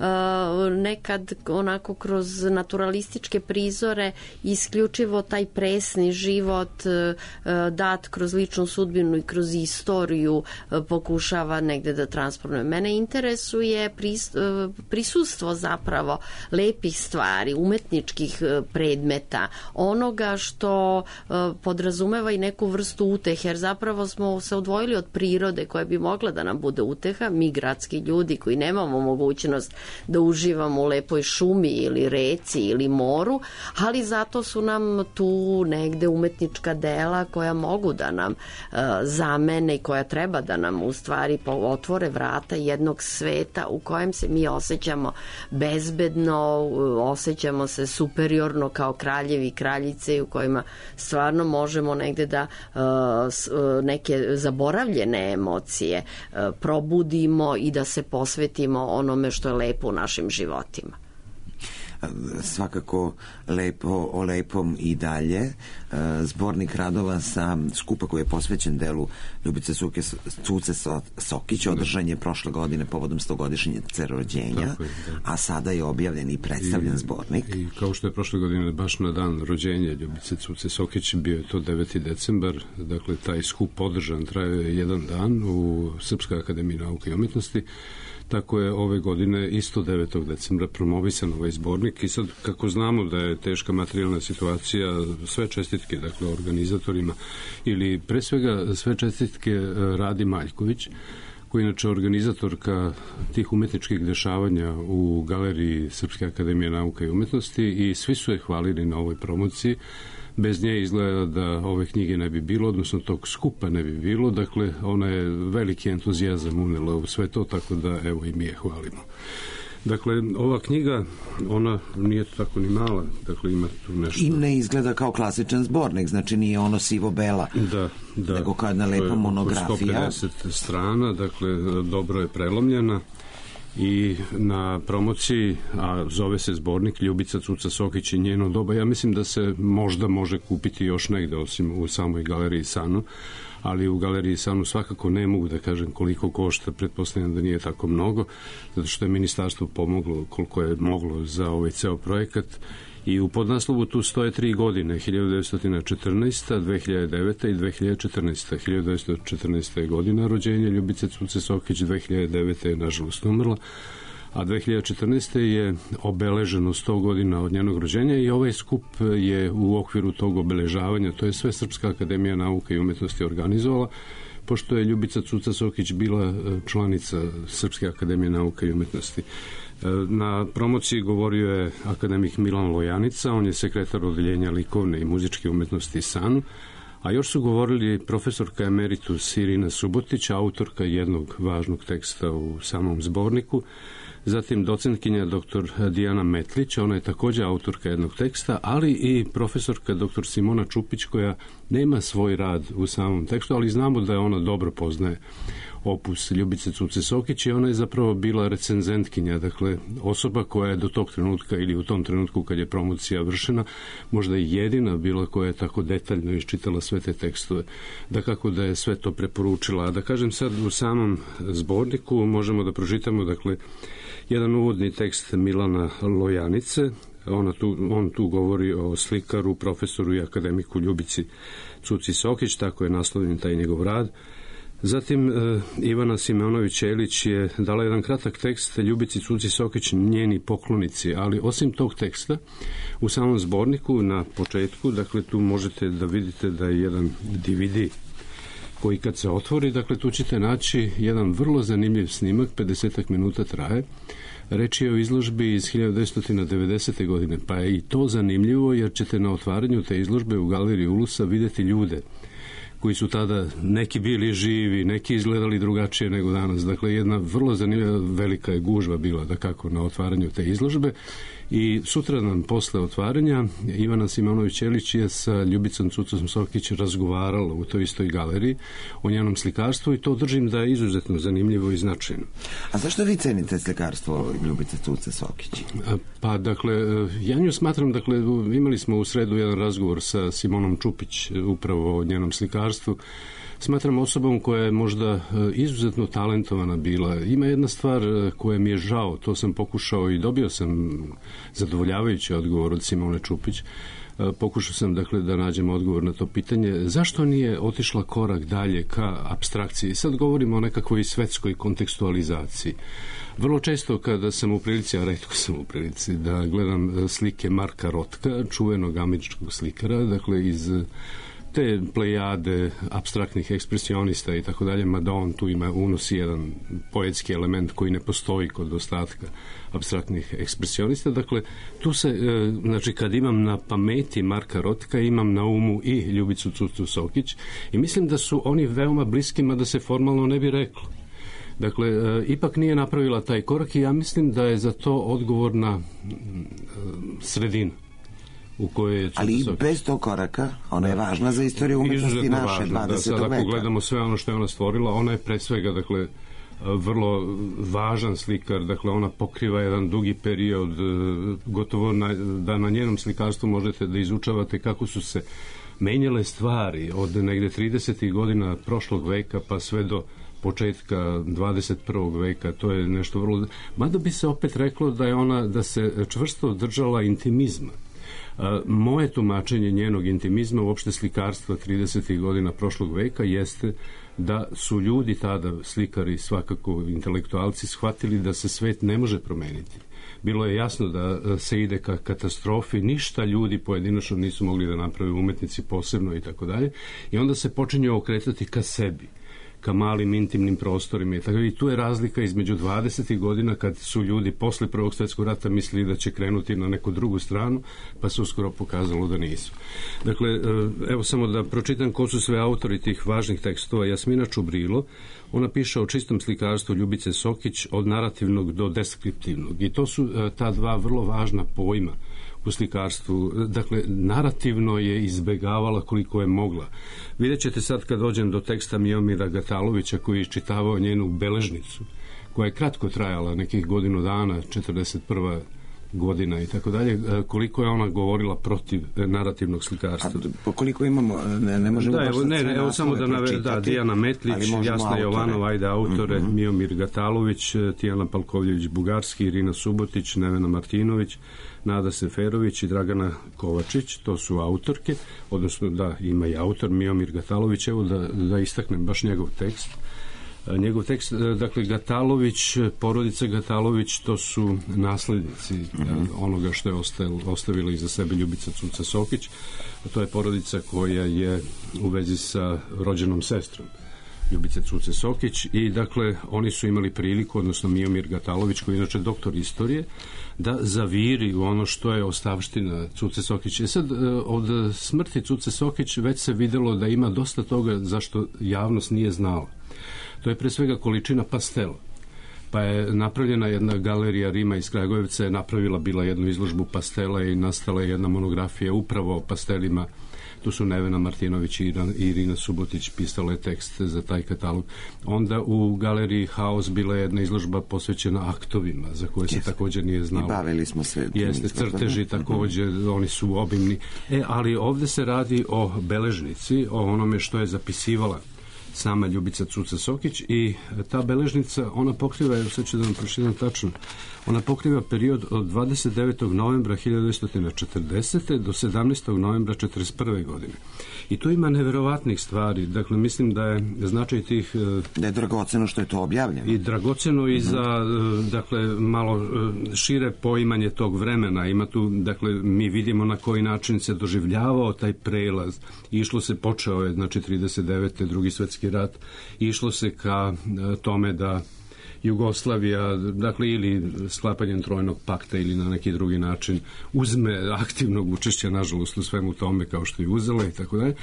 nekad onako kroz naturalističke prizore isključivo taj presni život dat kroz ličnu sudbinu i kroz istoriju pokušava negde da transformuje. Mene interesuje pris, prisustvo zapravo lepih stvari, umetničkih predmeta, onoga što podrazumeva i neku vrstu utehe, jer zapravo smo se odvojili od prirode koja bi mogla da nam bude uteha, mi gradski ljudi koji nemamo mogućnost da uživamo u lepoj šumi ili reci ili moru, ali zato su nam tu negde umetnička dela koja mogu da nam uh, zamene i koja treba da nam u stvari otvore vrata jednog sveta u kojem se mi osjećamo bezbedno, osjećamo se superiorno kao kraljevi i kraljice i u kojima stvarno možemo negde da uh, neke zaboravljene emocije uh, probudimo i da se posvetimo onome što je lepo u našim životima. Svakako lepo o lepom i dalje. Zbornik radova sa skupa koji je posvećen delu Ljubice Suke, Cuce Sokić, održan je prošle godine povodom stogodišnjice rođenja, a sada je objavljen i predstavljen I, zbornik. I kao što je prošle godine baš na dan rođenja Ljubice Cuce Sokić, bio je to deveti decembar, dakle taj skup održan trajao je jedan dan u Srpskoj akademiji nauke i umetnosti. Tako je ove godine isto devetog decembra promovisan ovaj zbornik i sad kako znamo da je teška materijalna situacija, sve čestitke dakle organizatorima ili pre svega sve čestitke Radi Maljković, koja je inače organizatorka tih umetničkih dešavanja u galeriji Srpske akademije nauka i umetnosti i svi su je hvalili na ovoj promociji. Bez nje izgleda da ove knjige ne bi bilo, odnosno tog skupa ne bi bilo, dakle ona je veliki entuzijazam unela u sve to, tako da evo i mi je hvalimo. Dakle, ova knjiga, ona nije tako ni mala, dakle ima tu nešto. I ne izgleda kao klasičan zbornik, znači nije ono sivo-bela, da, da, nego kao jedna lepa monografija. sto pedeset strana, dakle dobro je prelomljena. I na promociji, a zove se zbornik Ljubica Cuca Sokić i njeno doba, ja mislim da se možda može kupiti još negde osim u samoj galeriji Sanu, ali u galeriji Sanu svakako ne mogu da kažem koliko košta, pretpostavljam da nije tako mnogo, zato što je ministarstvo pomoglo koliko je moglo za ovaj ceo projekat. I u podnaslovu tu stoje tri godine, hiljadu devetsto četrnaesta, dve hiljade devete i dve hiljade četrnaesta. hiljadu devetsto četrnaesta je godina rođenja Ljubice Cuce Sokić, dve hiljade devete je nažalost umrla, a dve hiljade četrnaeste je obeleženo sto godina od njenog rođenja i ovaj skup je u okviru tog obeležavanja, to je sve Srpska akademija nauke i umetnosti organizovala, pošto je Ljubica Cuca Sokić bila članica Srpske akademije nauke i umetnosti. Na promociji govorio je akademik Milan Lojanica, on je sekretar odeljenja likovne i muzičke umetnosti San, a još su govorili profesorka emeritus Irina Subotić, autorka jednog važnog teksta u samom zborniku, zatim docentkinja doktor Dijana Metlić, ona je također autorka jednog teksta, ali i profesorka doktor Simona Čupić, koja nema svoj rad u samom tekstu, ali znamo da je ona dobro poznaje opus Ljubice Cuce Sokić i ona je zapravo bila recenzentkinja, dakle osoba koja je do tog trenutka ili u tom trenutku kad je promocija vršena možda i jedina bila koja je tako detaljno iščitala sve te tekstove, da kako da je sve to preporučila. A da kažem sad u samom zborniku možemo da pročitamo dakle jedan uvodni tekst Milana Lojanice. Ona tu, on tu govori o slikaru, profesoru i akademiku Ljubici Cuci Sokić, tako je naslovljen taj njegov rad. Zatim e, Ivana Simeonović-Elić je dala jedan kratak tekst Ljubici Cuci Sokić, njeni poklonici, ali osim tog teksta u samom zborniku na početku, dakle tu možete da vidite da je jedan D V D koji kad se otvori, dakle tu ćete naći jedan vrlo zanimljiv snimak, pedeset minuta traje. Reč je o izložbi iz hiljadu devetsto devedesete. godine, pa je i to zanimljivo jer ćete na otvaranju te izložbe u Galeriji Ulusa vidjeti ljude koji su tada neki bili živi, neki izgledali drugačije nego danas. Dakle, jedna vrlo zanimljiva, velika je gužva bila da kako na otvaranju te izložbe. I sutra nam posle otvaranja Ivana Simonović-Elić je sa Ljubicom Cucom Sokić razgovarala u toj istoj galeriji o njenom slikarstvu i to držim da je izuzetno zanimljivo i značajno. A zašto vi cenite slikarstvo Ljubice Cuce Sokić? Pa, dakle, ja nju smatram, dakle, imali smo u sredu jedan razgovor sa Simonom Čupić upravo o njenom slikarstvu. Smatram osobom koja je možda izuzetno talentovana bila. Ima jedna stvar koja mi je žao, to sam pokušao i dobio sam zadovoljavajući odgovor od Simone Čupić. Pokušao sam dakle da nađem odgovor na to pitanje. Zašto nije otišla korak dalje ka apstrakciji? Sad govorimo o nekakvoj svetskoj kontekstualizaciji. Vrlo često kada sam u prilici, a retko sam u prilici, da gledam slike Marka Rotka, čuvenog američkog slikara, dakle iz te plejade apstraktnih ekspresionista i tako dalje, mada on tu ima unosi jedan poetski element koji ne postoji kod ostatka apstraktnih ekspresionista. Dakle, tu se, znači, kad imam na pameti Marka Rotka, imam na umu i Ljubicu Cucu Sokić i mislim da su oni veoma bliski, mada se formalno ne bi reklo. Dakle, ipak nije napravila taj korak i ja mislim da je za to odgovorna sredina. U kojoj je ali i bez tog koraka, ona je važna za istoriju umetnosti naše dvadesetog veka. Sad ako gledamo sve ono što je ona stvorila, ona je pre svega, dakle, vrlo važan slikar, dakle ona pokriva jedan dugi period, gotovo na, da na njenom slikarstvu možete da izučavate kako su se menjale stvari od negde tridesetih godina prošlog veka pa sve do početka dvadeset prvog veka. To je nešto vrlo... Mada bi se opet reklo da je ona, da se čvrsto držala intimizma. Moje tumačenje njenog intimizma, uopšte slikarstva tridesetih godina prošlog veka, jeste da su ljudi tada, slikari, svakako intelektualci, shvatili da se svet ne može promeniti. Bilo je jasno da se ide ka katastrofi, ništa ljudi pojedinačno nisu mogli da naprave, umetnici posebno i tako dalje, i onda se počinje okretati ka sebi, ka malim intimnim prostorima i tako. I tu je razlika između dvadesetih godina kad su ljudi posle Prvog svjetskog rata mislili da će krenuti na neku drugu stranu, pa se uskoro pokazalo da nisu. Dakle, evo samo da pročitam ko su sve autori tih važnih tekstova. Jasmina Čubrilo, ona piše o čistom slikarstvu Ljubice Sokić od narativnog do deskriptivnog. I to su ta dva vrlo važna pojma u slikarstvu. Dakle, narativno je izbegavala koliko je mogla. Vidjet ćete sad kad dođem do teksta Miomira Gatalovića koji je iščitavao njenu beležnicu, koja je kratko trajala, nekih godinu dana, četrdeset prva godina i tako dalje, koliko je ona govorila protiv narativnog slikarstva. A koliko imamo, ne, ne možemo... Da, evo, ne, ne, evo samo da nave, da, Dijana Metlić, Jasna Jovanova, ajde autore, mm-hmm. Miomir Gatalović, Tijana Palkovljević-Bugarski, Irina Subotić, Nevena Martinović, Nada Seferović i Dragana Kovačić, to su autorke, odnosno da, ima i autor Miomir Gatalović, evo da, da istaknem baš njegov tekst. Njegov tekst, dakle, Gatalović, porodica Gatalović, to su naslednici mm-hmm. onoga što je ostavila, ostavila iza sebe Ljubica Cuca Sokić. To je porodica koja je u vezi sa rođenom sestrom Ljubice Cuce Sokić i, dakle, oni su imali priliku, odnosno Miomir Gatalović, koji je inače doktor istorije, da zaviri u ono što je ostavština Cuce Sokić. I sad, od smrti Cuce Sokić već se videlo da ima dosta toga zašto javnost nije znala. To je pre svega količina pastela. pa je napravljena jedna galerija Rima iz Kragujevca, je napravila bila jednu izložbu pastela i nastala je jedna monografija upravo o pastelima. Tu su Nevena Martinović i Irina Subotić pisale tekst za taj katalog. Onda u galeriji Haos bila je jedna izložba posvećena aktovima, za koje se Jeste. također nije znalo. I bavili smo se. Jeste, crteži također, uh-huh. oni su obimni. E, ali ovde se radi o beležnici, o onome što je zapisivala sama Ljubica Cuca Sokić, i ta beležnica, ona pokriva, evo sad ću da vam pročitam tačno, ona pokriva period od dvadeset devetog novembra hiljadu devetsto četrdesete do sedamnaestog novembra četrdeset prve godine. I tu ima neverovatnih stvari. Dakle, mislim da je značaj tih... Da je dragoceno što je to objavljeno. I dragoceno i za, dakle, malo šire poimanje tog vremena. Ima tu, dakle, mi vidimo na koji način se doživljavao taj prelaz. Išlo se, počeo je, znači, trideset devete drugi svetski rat, išlo se ka tome da Jugoslavija, dakle, ili sklapanjem trojnog pakta ili na neki drugi način uzme aktivnog učešća, nažalost, u svemu tome kao što je uzela i tako dalje.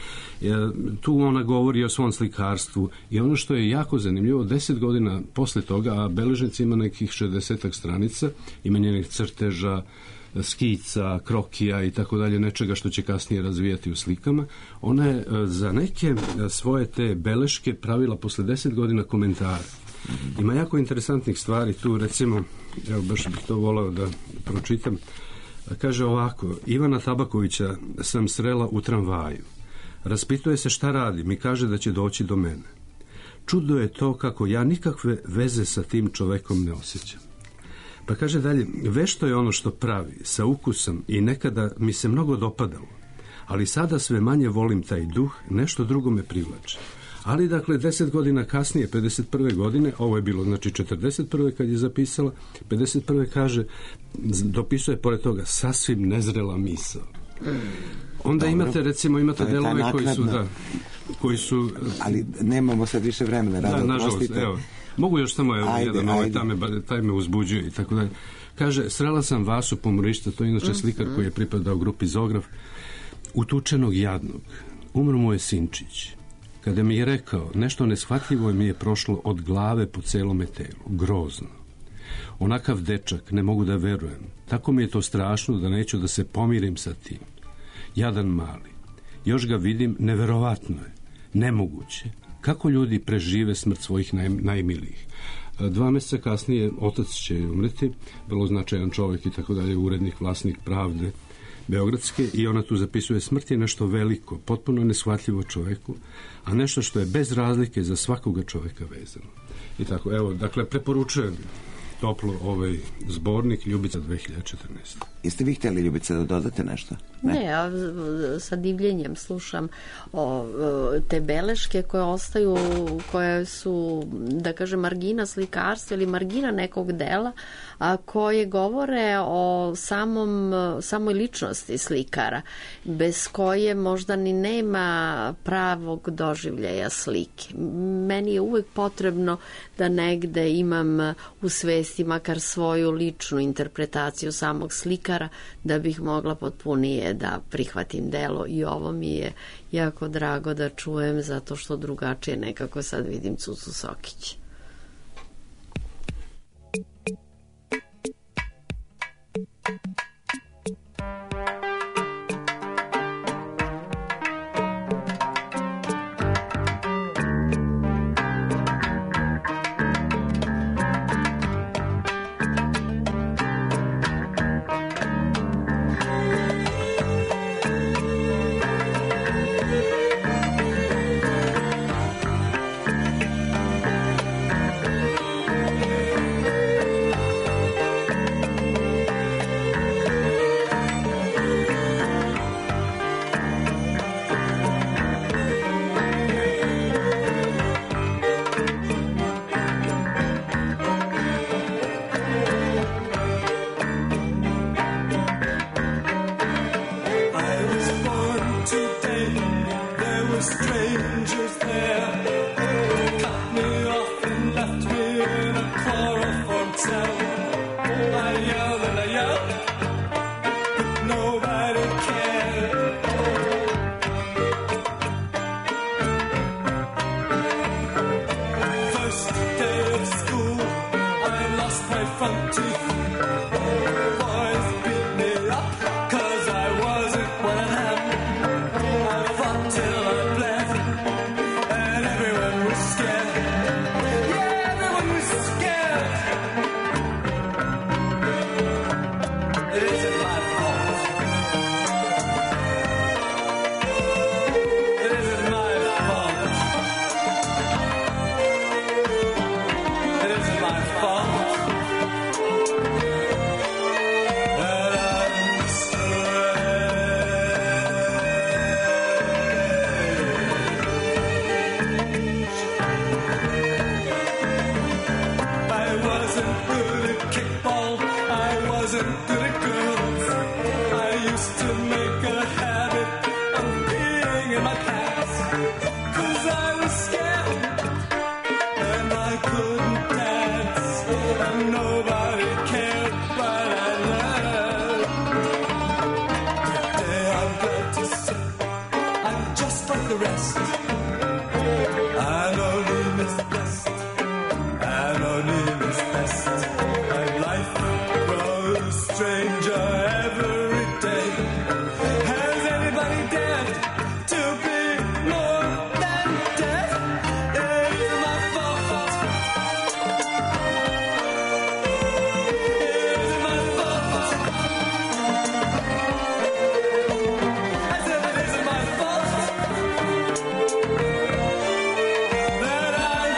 Tu ona govori o svom slikarstvu i ono što je jako zanimljivo, deset godina posle toga, a beležnica ima nekih šezdesetak stranica, ima njenih crteža, skica, krokija i tako dalje, nečega što će kasnije razvijati u slikama. Ona je za neke svoje te beleške pravila posle deset godina komentare. Ima jako interesantnih stvari tu, recimo, evo baš bih to volao da pročitam. Kaže ovako: Ivana Tabakovića sam srela u tramvaju. Raspituje se šta radim i kaže da će doći do mene. Čudo je to kako ja nikakve veze sa tim čovekom ne osjećam. Pa kaže dalje, vešto je ono što pravi, sa ukusom, i nekada mi se mnogo dopadalo, ali sada sve manje volim taj duh, nešto drugo me privlači. Ali, dakle, deset godina kasnije, pedeset prve godine, ovo je bilo, znači, četrdeset prve kad je zapisala, pedeset prve kaže, dopisuje pored toga, sasvim nezrela misao. Onda Dobro. imate, recimo, imate delove koji su, da, koji su... Ali nemamo sad više vremena, rado, da, nažalost, prostite. Evo, mogu još samo, evo, ajde, jedan, ovaj, taj me, taj me uzbuđuje i tako dalje. Kaže, srela sam Vasu Pomorišta, to je inače slikar koji je pripadao grupi Zograf, utučenog jadnog. Umro mu je sinčić. Kada mi je rekao, nešto neshvatljivo mi je prošlo od glave po celome telu. Grozno. Onakav dečak, ne mogu da verujem. Tako mi je to strašno da neću da se pomirim sa tim. Jadan mali. Još ga vidim, neverovatno je. Nemoguće. Kako ljudi prežive smrt svojih naj, najmilijih? Dva mjeseca kasnije otac će umreti, vrlo značajan čovjek i tako dalje, urednik, vlasnik Pravde beogradske, i ona tu zapisuje: smrt je nešto veliko, potpuno neshvatljivo čoveku, a nešto što je bez razlike za svakoga čoveka vezano. I tako, evo, dakle, preporučujem toplo ovaj zbornik Ljubica dve hiljade četrnaeste. Jeste vi htjeli, Ljubica, da dodate nešto? Ne, ne, ja sa divljenjem slušam o, te beleške koje ostaju, koje su, da kažem, margina slikarstva ili margina nekog dela, a koje govore o samom, samoj ličnosti slikara, bez koje možda ni nema pravog doživljaja slike. Meni je uvek potrebno da negde imam u svesti makar svoju ličnu interpretaciju samog slikara, da bih mogla potpunije da prihvatim delo, i ovo mi je jako drago da čujem, zato što drugačije nekako sad vidim Cucu Sokić. like the rest. Anonymous best, anonymous best. And life grows stranger every day. Has anybody dared to be more than dead? It is my fault. It is my fault. I said it is my fault that I'm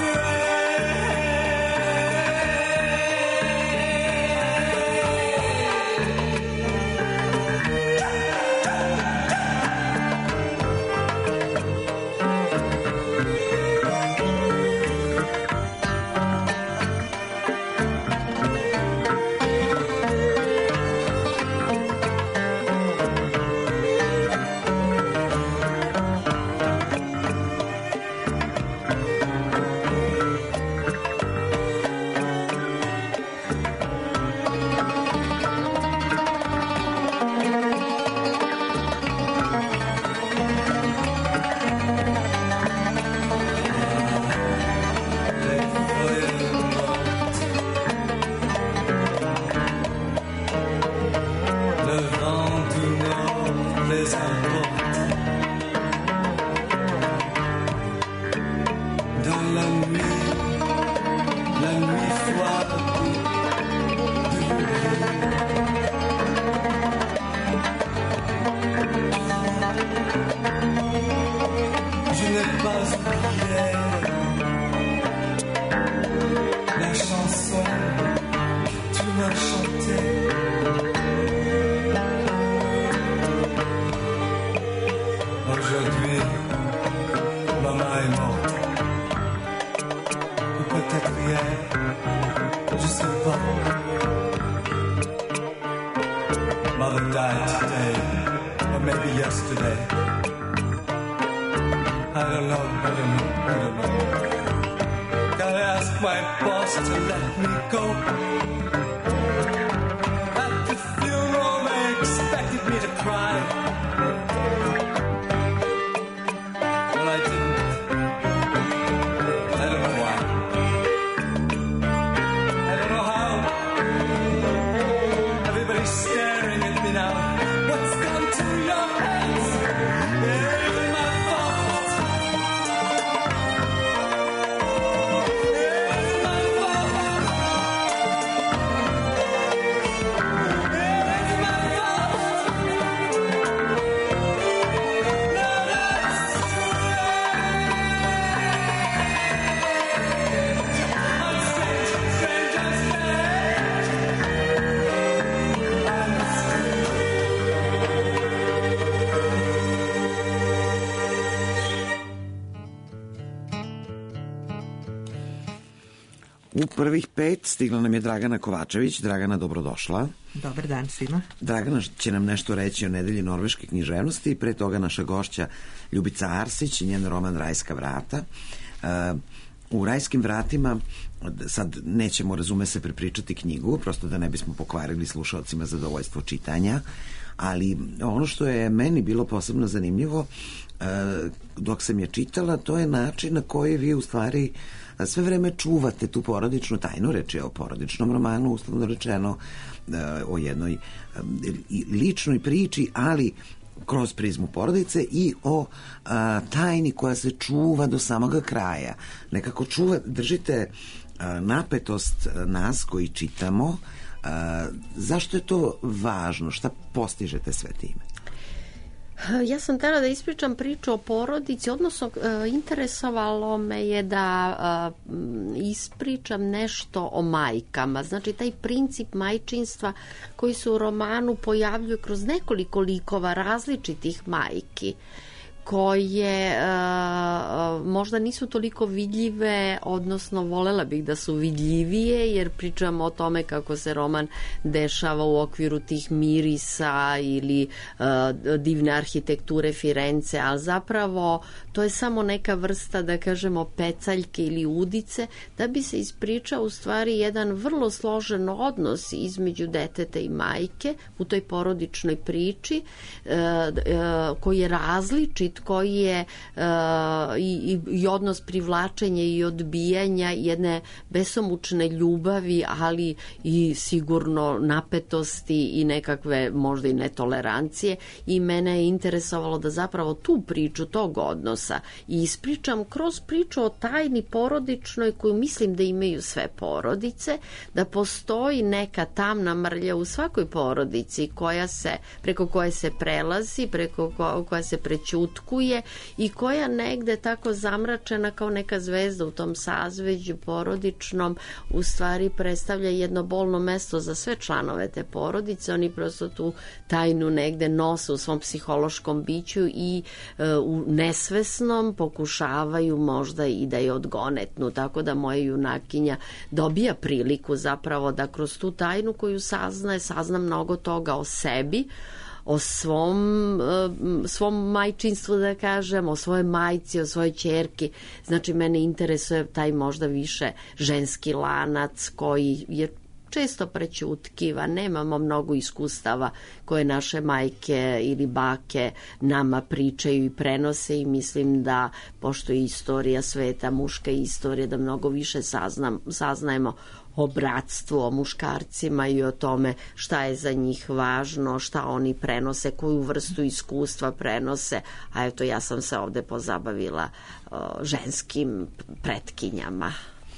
le vent du nord les emporte dans la nuit, la nuit froide de l'oubli. Je n'ai pas oublié la chanson que tu m'as chantée. Aujourd'hui, maman est morte. Ou peut-être hier, je sais pas. Mother died today, or maybe yesterday. I don't know, I don't know, I don't know. Gotta ask my boss to let me go. At the funeral, they expected me to cry. Well, I didn't. I don't know why. I don't know how. Everybody's staring at me now. What's come to your heads? It is my fault. It is my fault. It is my fault. No, that's I'm strange, strange, I'm strange. I'm U prvih pet stigla nam je Dragana Kovačević. Dragana, dobrodošla. Dobar dan svima. Dragana će nam nešto reći o nedelji norveške književnosti i pre toga naša gošća Ljubica Arsić i njen roman Rajska vrata. Uh, u Rajskim vratima sad nećemo, razume se, prepričati knjigu, prosto da ne bismo pokvarili slušalcima zadovoljstvo čitanja, ali ono što je meni bilo posebno zanimljivo uh, dok sam je čitala, to je način na koji vi u stvari sve vreme čuvate tu porodičnu tajnu. Reč je o porodičnom romanu, uslovno rečeno, o jednoj ličnoj priči, ali kroz prizmu porodice, i o a, tajni koja se čuva do samoga kraja. Nekako čuva, držite a, napetost nas koji čitamo. A, zašto je to važno? Šta postižete sve time? Ja sam htjela da ispričam priču o porodici, odnosno interesovalo me je da ispričam nešto o majkama. Znači, taj princip majčinstva koji se u romanu pojavljuje kroz nekoliko likova različitih majki, koje uh, možda nisu toliko vidljive, odnosno volela bih da su vidljivije, jer pričamo o tome kako se roman dešava u okviru tih mirisa ili uh, divne arhitekture Firence, ali zapravo to je samo neka vrsta, da kažemo, pecaljke ili udice, da bi se ispričao u stvari jedan vrlo složen odnos između deteta i majke u toj porodičnoj priči, uh, uh, koji je različit pokret koji je uh, i, i odnos privlačenja i odbijanja jedne besomučne ljubavi, ali i sigurno napetosti i nekakve možda i netolerancije, i mene je interesovalo da zapravo tu priču tog odnosa i ispričam kroz priču o tajni porodičnoj koju mislim da imaju sve porodice, da postoji neka tamna mrlja u svakoj porodici koja se, preko koje se prelazi, preko ko, koja se prećutkuje i koja negde tako zamračena kao neka zvezda u tom sazveđu porodičnom u stvari predstavlja jedno bolno mesto za sve članove te porodice. Oni prosto tu tajnu negde nose u svom psihološkom biću i e, u nesvesnom pokušavaju možda i da je odgonetnu, tako da moja junakinja dobija priliku zapravo da kroz tu tajnu koju saznaje, sazna mnogo toga o sebi, o svom, svom majčinstvu, da kažem, o svojoj majci, o svojoj ćerki. Znači, mene interesuje taj možda više ženski lanac koji je često prećutkiva, nemamo mnogo iskustava koje naše majke ili bake nama pričaju i prenose, i mislim da, pošto je istorija sveta, muška istorija, da mnogo više saznam, saznajemo o bratstvu, o muškarcima i o tome šta je za njih važno, šta oni prenose, koju vrstu iskustva prenose, a eto ja sam se ovde pozabavila o, ženskim pretkinjama.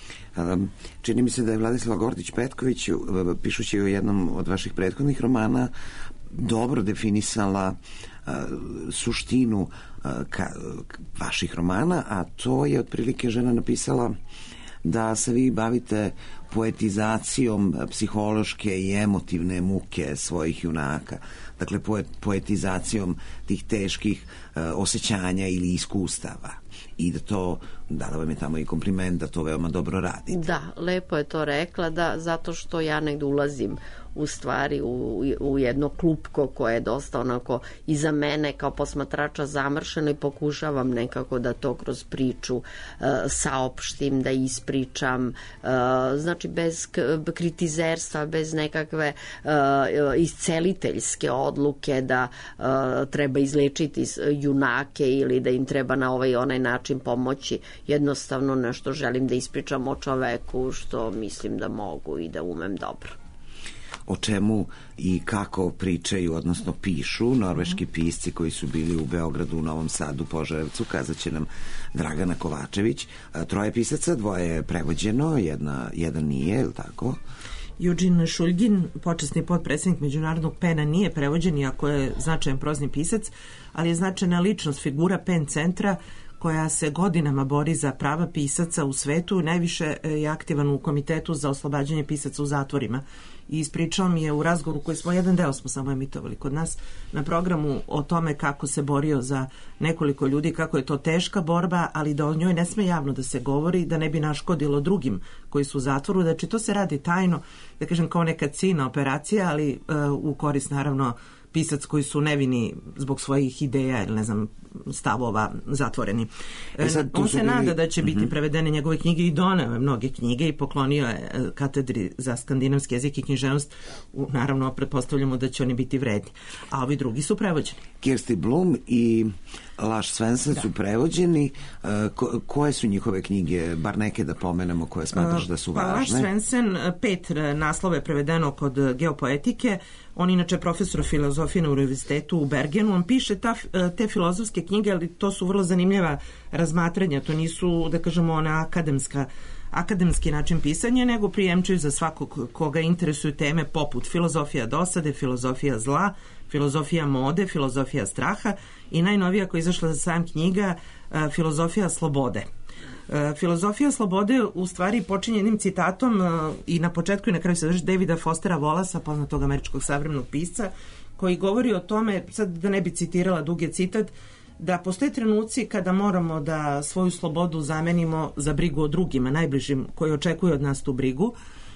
Čini mi se da je Vladislava Gordić-Petković, pišući o jednom od vaših prethodnih romana, dobro definisala uh, suštinu uh, ka, vaših romana, a to je otprilike žena napisala da se vi bavite poetizacijom psihološke i emotivne muke svojih junaka. Dakle, poetizacijom tih teških uh, osjećanja ili iskustava. I da to, dala vam je tamo i kompliment, da to veoma dobro radite. Da, lepo je to rekla, da, zato što ja negdje ulazim u stvari u, u jedno klupko koje je dosta onako iza mene kao posmatrača zamršeno, i pokušavam nekako da to kroz priču uh, saopštim, da ispričam, uh, znači bez kritizerstva, bez nekakve uh, isceliteljske odluke da uh, treba izlečiti junake ili da im treba na ovaj onaj način pomoći. Jednostavno nešto želim da ispričam o čoveku što mislim da mogu i da umem dobro. O čemu i kako pričaju, odnosno pišu norveški pisci koji su bili u Beogradu, u Novom Sadu, Požarevcu, kazat će nam Dragana Kovačević. Troje pisaca, dvoje je prevođeno, jedna, jedan nije, je li tako? Eugene Šuljgin, počasni potpredsjednik Međunarodnog pena, nije prevođen, iako je značajan prozni pisac, ali je značajna ličnost, figura pen centra, koja se godinama bori za prava pisaca u svetu. Najviše je aktivan u Komitetu za oslobađanje pisaca u zatvorima. I ispričao mi je u razgovoru koji smo, jedan deo smo samo emitovali kod nas na programu, o tome kako se borio za nekoliko ljudi, kako je to teška borba, ali da o njoj ne sme javno da se govori, da ne bi naškodilo drugim koji su u zatvoru. Znači, to se radi tajno, da kažem, kao neka ciljna operacija, ali uh, u korist, naravno, pisac koji su nevini zbog svojih ideja ili ne znam stavova zatvoreni. E sad, on se bili... nada da će biti uh-huh. prevedene njegove knjige i doneo je mnoge knjige i poklonio je katedri za skandinavski jezik i književnost. Naravno, pretpostavljamo da će oni biti vredni. A ovi drugi su prevođeni. Kirsti Blum i Lars Svensson da. su prevođeni. Ko, koje su njihove knjige, bar neke da pomenemo, koje smatraš da su pa, važne? Lars Svensson, pet naslova je prevedeno kod geopoetike. On inače profesor filozofije na univerzitetu u Bergenu. On piše ta, te filozofske knjige, ali to su vrlo zanimljiva razmatranja. To nisu, da kažemo, ona akademska akademski način pisanja, nego prijemčuju za svakog koga interesuju teme poput filozofija dosade, filozofija zla, filozofija mode, filozofija straha i najnovija koja je izašla za sam knjiga, filozofija slobode. Filozofija slobode u stvari počinje jednim citatom i na početku i na kraju se drži Davida Fostera Wallace, poznatog američkog savremenog pisca, koji govori o tome, sad da ne bi citirala dugi citat, da postoje trenuci kada moramo da svoju slobodu zamenimo za brigu o drugima, najbližim koji očekuju od nas tu brigu.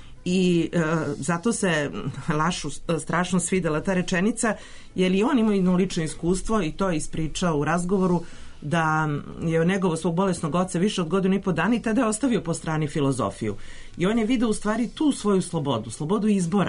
I e, zato se Lašu strašno svidela ta rečenica, jer i on ima jedno lično iskustvo i to je ispričao u razgovoru, da je negovo svog bolesnog oca više od godinu i po dana i tada je ostavio po strani filozofiju. I on je video u stvari tu svoju slobodu, slobodu izbora.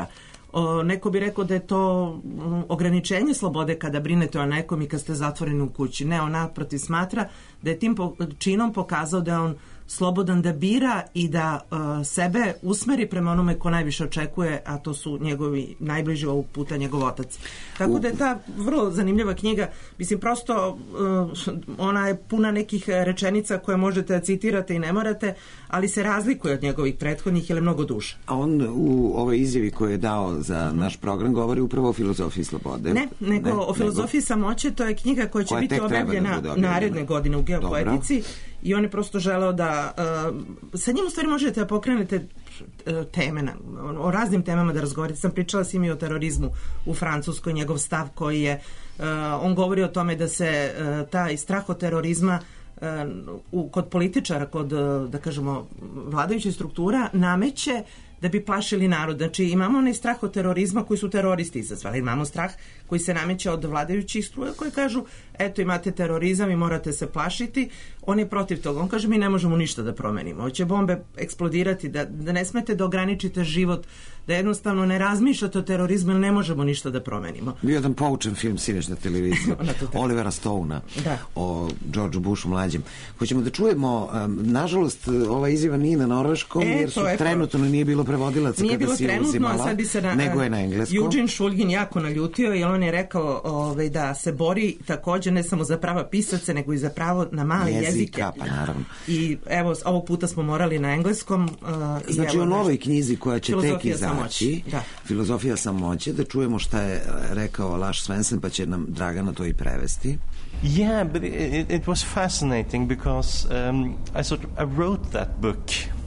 O, neko bi rekao da je to mm, ograničenje slobode kada brinete o nekom i kad ste zatvoreni u kući. Ne, on naprotiv smatra da je tim po, činom pokazao da je on slobodan da bira i da uh, sebe usmeri prema onome ko najviše očekuje, a to su njegovi najbliži, ovog puta njegov otac. Tako da je ta vrlo zanimljiva knjiga. Mislim, prosto uh, ona je puna nekih rečenica koje možete da citirate i ne morate, ali se razlikuje od njegovih prethodnih jer je mnogo duže. A on u ovoj izjavi koju je dao za naš program govori upravo o filozofiji slobode. Ne, nego ne, o filozofiji nego... samoće, to je knjiga koja će koja biti objavljena da naredne godine u Geopoetici. Dobro. I on je prosto želeo da uh, sa njim u stvari možete da pokrenete uh, teme na, o raznim temama da razgovarate. Sam pričala s njim i o terorizmu u Francuskoj, njegov stav koji je uh, on govori o tome da se uh, taj strah od terorizma uh, u, kod političara, kod uh, da kažemo vladajućih struktura nameće da bi plašili narod. Znači imamo onaj strah od terorizma koji su teroristi izazvali. Imamo strah koji se nameće od vladajućih struja koji kažu eto imate terorizam i morate se plašiti. On je protiv toga. On kaže mi ne možemo ništa da promenimo. Hoće bombe eksplodirati, da, da ne smete da ograničite život, da jednostavno ne razmišljate o terorizmu jer ne možemo ništa da promenimo. Bio jedan poučen film sinoć na televiziji Olivera Stouna da. O Georgeu Bushu mlađem. Hoćemo da čujemo, um, nažalost ova izjava nije na norveškom e, jer su trenutno nije bilo prevodilaca nije kada bilo si trenutno, uzimala, sad bi se na, nego je na engleskom. Eugene Shulgin jako naljutio jer on je rekao ovaj, da se bori takođe ne samo za prava pisaca nego i za pravo na male jezike. Jezika, pa naravno. I evo, ovog puta smo morali na engleskom. Uh, znači evo, u novoj knjizi koja će tek izaći, da. Filozofija samoće, da čujemo šta je rekao Lars Svensson, pa će nam Dragana to i prevesti. Yeah, but it, it was fascinating because um, I sort of I wrote that book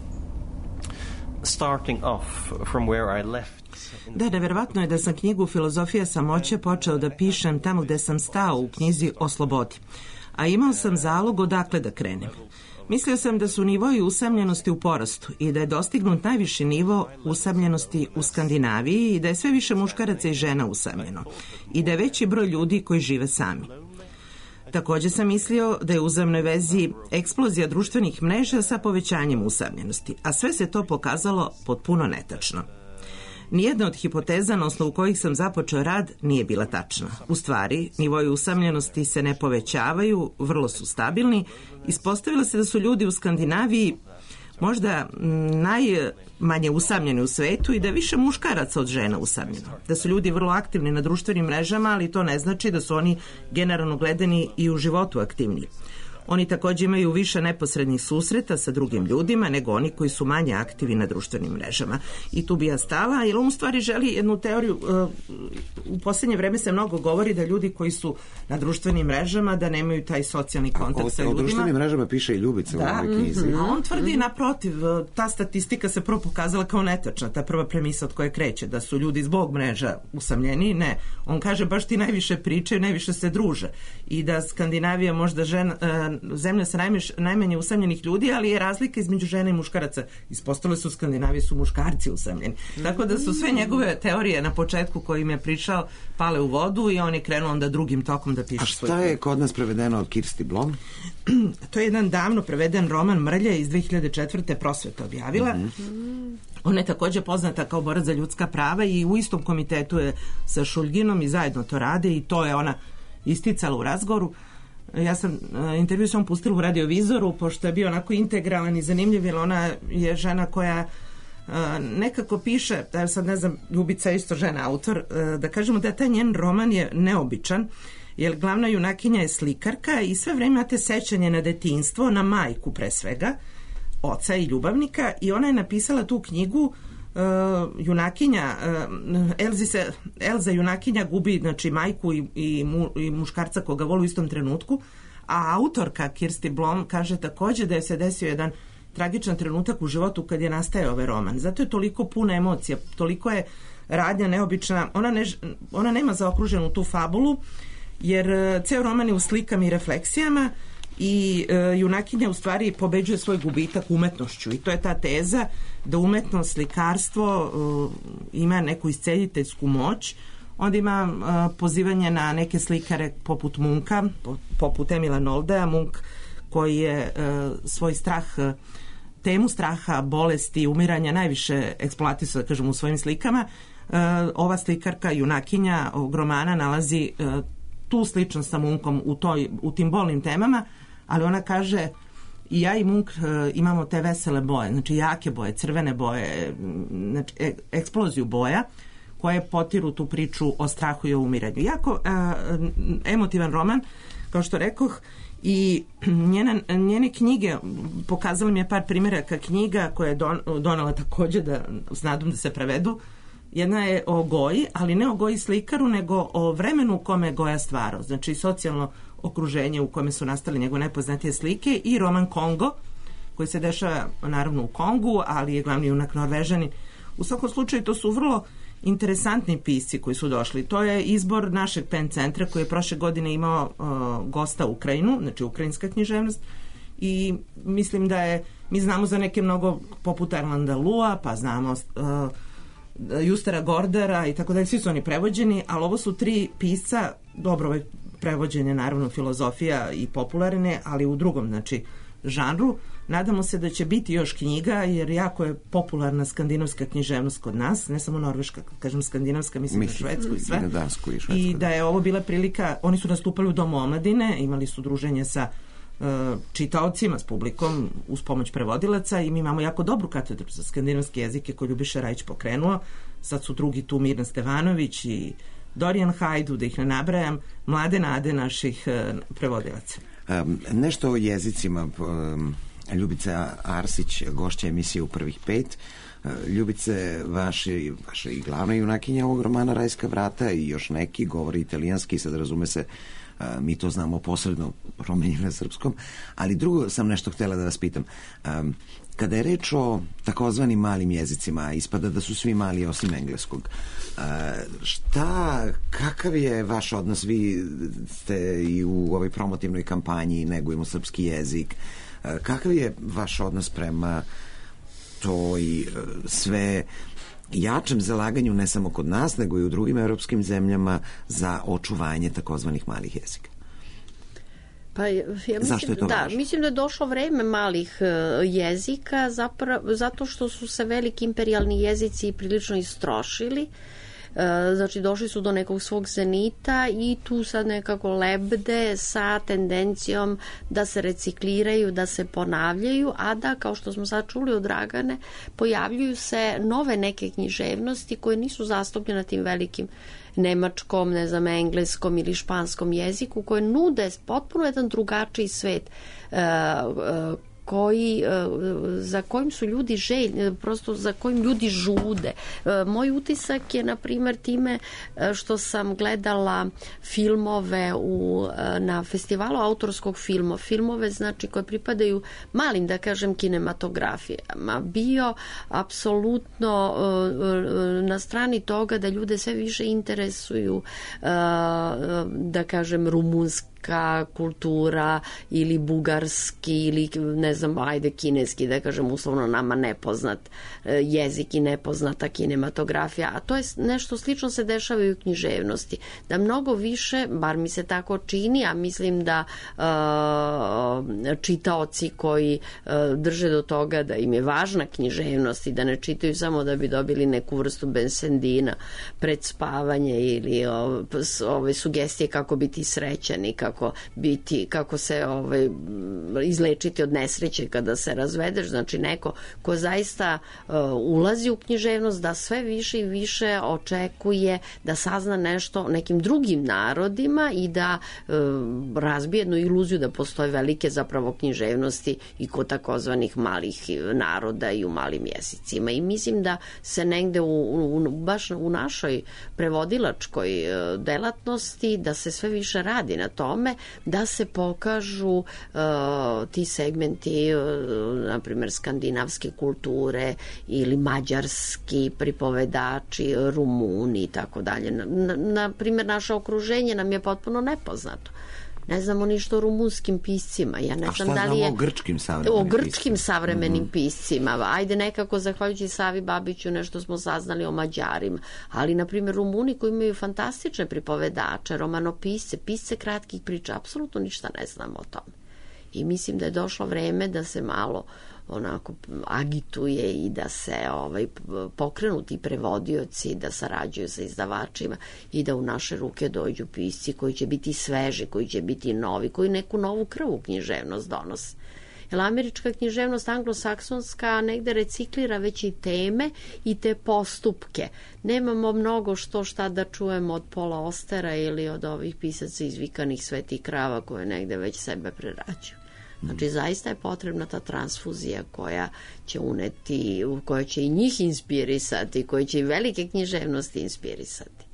starting off from where I left. Da, neverovatno je da sam knjigu Filozofija samoće počeo da pišem tamo gde sam stao u knjizi o slobodi. A imao sam zalog odakle da krenem. Mislio sam da su nivoi usamljenosti u porastu i da je dostignut najviši nivo usamljenosti u Skandinaviji i da je sve više muškaraca i žena usamljeno i da je veći broj ljudi koji žive sami. Takođe sam mislio da je u uzajamnoj vezi eksplozija društvenih mreža sa povećanjem usamljenosti, a sve se to pokazalo potpuno netačno. Nijedna od hipoteza na osnovu kojih sam započeo rad nije bila tačna. U stvari, nivoji usamljenosti se ne povećavaju, vrlo su stabilni. Ispostavilo se da su ljudi u Skandinaviji možda najmanje usamljeni u svetu i da je više muškaraca od žena usamljeno. Da su ljudi vrlo aktivni na društvenim mrežama, ali to ne znači da su oni generalno gledani i u životu aktivniji. Oni takođe imaju više neposrednih susreta sa drugim ljudima nego oni koji su manje aktivi na društvenim mrežama. I tu bi ja stala, jer on u stvari želi jednu teoriju, u poslednje vreme se mnogo govori da ljudi koji su na društvenim mrežama da nemaju taj socijalni kontakt o, sa ljudima. O društvenim mrežama piše i Ljubica da, u ovoj knjizi. Mm-hmm. A on tvrdi naprotiv, ta statistika se prvo pokazala kao netačna, ta prva premisa od koje kreće, da su ljudi zbog mreža usamljeni. Ne, on kaže baš ti najviše pričaju, najviše se druže i da Skandinavija možda žena, zemlja sa najmeš, najmanje usamljenih ljudi, ali je razlika između žena i muškaraca. Ispostavilo se u Skandinaviji su muškarci usamljeni. Tako da su sve njegove teorije na početku kojim je pričao pale u vodu i on je krenuo onda drugim tokom da piše svoj. A šta je kod nas prevedeno od Kirsti Blom? To je jedan davno preveden roman Mrlja iz dve hiljade četvrte Prosveta objavila. Mm-hmm. Ona je takođe poznata kao borac za ljudska prava i u istom komitetu je sa Šulginom i zajedno to rade i to je ona isticala u razgovoru. Ja sam uh, intervju sam pustila u radiovizoru, pošto je bio onako integralan i zanimljiv, jer ona je žena koja uh, nekako piše, da sad ne znam, Ljubica je isto žena autor, uh, da kažemo da taj njen roman je neobičan, jer glavna junakinja je slikarka i sve vreme imate sećanje na detinjstvo, na majku pre svega, oca i ljubavnika, i ona je napisala tu knjigu. Uh, junakinja uh, Elzi se, Elza junakinja gubi znači majku i, i, mu, i muškarca koga voli u istom trenutku, a autorka Kirsti Blom kaže takođe da je se desio jedan tragičan trenutak u životu kad je nastaje ovaj roman. Zato je toliko puna emocija, toliko je radnja neobična, ona, ne, ona nema zaokruženu tu fabulu, jer uh, ceo roman je u slikama i refleksijama i uh, junakinja u stvari pobeđuje svoj gubitak umetnošću i to je ta teza da umetnost, slikarstvo uh, ima neku isceljiteljsku moć. Onda ima uh, pozivanje na neke slikare poput Munka, poput Emila Noldeja, Munk koji je uh, svoj strah, temu straha, bolesti, umiranja najviše eksploatisao, da kažem, u svojim slikama. ova slikarka, junakinja ovog romana, nalazi tu sličnost sa Munkom u, toj, u tim bolnim temama, ali ona kaže i ja i Munk imamo te vesele boje, znači jake boje, crvene boje, znači eksploziju boja koje potiru tu priču o strahu i o umiranju. Jako a, emotivan roman, kao što rekoh, i njene, njene knjige, pokazala mi je par primjeraka knjiga koje je don, donala takođe da, s nadom da se prevedu. Jedna je o Goji, ali ne o Goji slikaru, nego o vremenu u kome je Goja stvarao, znači socijalno okruženje u kome su nastale njegove najpoznatije slike, i roman Kongo, koji se dešava naravno u Kongu, ali je glavni junak Norvežanin. U svakom slučaju to su vrlo interesantni pisci koji su došli. To je izbor našeg pen centra koji je prošle godine imao uh, gosta Ukrajinu, znači ukrajinska književnost, i mislim da je, mi znamo za neke mnogo poput Arlanda Lua, pa znamo uh, Justera Gordera i tako dalje, svi su oni prevođeni, ali ovo su tri pisca, dobro, ovaj prevođen je naravno filozofija i popularne, ali u drugom, znači, žanru. Nadamo se da će biti još knjiga, jer jako je popularna skandinavska književnost kod nas, ne samo norveška, kažem skandinavska, mislim, mislim na Švedsku i sve. I na Dansku i Švedsku. I da je ovo bila prilika, oni su nastupali u Domu omladine, imali su druženje sa uh, čitaocima, s publikom, uz pomoć prevodilaca, i mi imamo jako dobru katedru za skandinavske jezike koju Ljubiša Rajić pokrenuo. Sad su drugi tu Mirna Stevanović i Dorijan Hajdu, da ih ne nabrajam, mlade nade naših uh, prevodilaca. Um, nešto o jezicima. Um, Ljubica Arsić, gošća emisije U prvih pet. Ljubice, vaše, vaše i glavna junakinja ovog romana Rajska vrata i još neki govori italijanski, sad razume se, mi to znamo posredno promenjeno na srpskom, ali drugo sam nešto htjela da vas pitam. Um, kada je reč o takozvanim malim jezicima, ispada da su svi mali osim engleskog. Uh, šta, kakav je vaš odnos? Vi ste i u ovoj promotivnoj kampanji negujemo srpski jezik. Uh, kakav je vaš odnos prema toj uh, sve jačem zalaganju ne samo kod nas, nego i u drugim evropskim zemljama za očuvanje takozvanih malih jezika? Pa ja mislim, da, važno? mislim da je došlo vreme malih uh, jezika zapravo, zato što su se veliki imperijalni jezici prilično istrošili. Uh, znači došli su do nekog svog zenita i tu sad nekako lebde sa tendencijom da se recikliraju, da se ponavljaju, a da, kao što smo sad čuli od Dragane, pojavljuju se nove neke književnosti koje nisu zastupljene tim velikim nemačkom, ne znam, engleskom ili španskom jeziku, koje nude potpuno jedan drugačiji svet uh, uh, koji, za kojim su ljudi željni, prosto za kojim ljudi žude. Moj utisak je, na primjer, time što sam gledala filmove u, na festivalu autorskog filma, filmove znači koje pripadaju malim, da kažem, kinematografijama, bio apsolutno na strani toga da ljude sve više interesuju, da kažem, rumunski kultura ili bugarski ili ne znam, ajde kineski, da kažem uslovno nama nepoznat jezik i nepoznata kinematografija, a to je nešto slično se dešava i u književnosti, da mnogo više, bar mi se tako čini, a mislim da uh, čitaoci koji uh, drže do toga da im je važna književnost i da ne čitaju samo da bi dobili neku vrstu bensendina pred spavanje ili ove, ove sugestije kako biti srećan i kako biti, kako se ovaj, izlečiti od nesreće kada se razvedeš, znači neko ko zaista uh, ulazi u književnost, da sve više i više očekuje da sazna nešto o nekim drugim narodima i da uh, razbije jednu iluziju da postoje velike zapravo književnosti i kod takozvanih malih naroda i u malim jezicima. I mislim da se negde u, u, baš u našoj prevodilačkoj uh, delatnosti da se sve više radi na tome da se pokažu uh, ti segmenti, uh, na primjer skandinavske kulture ili mađarski pripovedači, Rumuni i tako dalje. Na, na primjer, naše okruženje nam je potpuno nepoznato. Ne znamo ništa o rumunskim piscima. Ja ne A znam šta da li je znamo o grčkim savremenim o grčkim piscima? savremenim Mm-hmm. piscima. Ajde nekako, zahvaljujući Savi Babiću, nešto smo saznali o Mađarima. Ali, na primjer, Rumuni koji imaju fantastične pripovedače, romanopisce, pisce kratkih priča, apsolutno ništa ne znamo o tome. I mislim da je došlo vreme da se malo onako agituje i da se ovaj, pokrenu ti prevodioci, da sarađuju sa izdavačima i da u naše ruke dođu pisci koji će biti sveži, koji će biti novi, koji neku novu krv u književnost donose. Jer američka književnost, anglosaksonska, negde reciklira već i teme i te postupke. Nemamo mnogo što šta da čujemo od Paula Austera ili od ovih pisaca izvikanih Svetih krava koje negde već sebe prerađuju. Znači, zaista je potrebna ta transfuzija koja će uneti, koja će i njih inspirisati, koja će i velike književnosti inspirisati.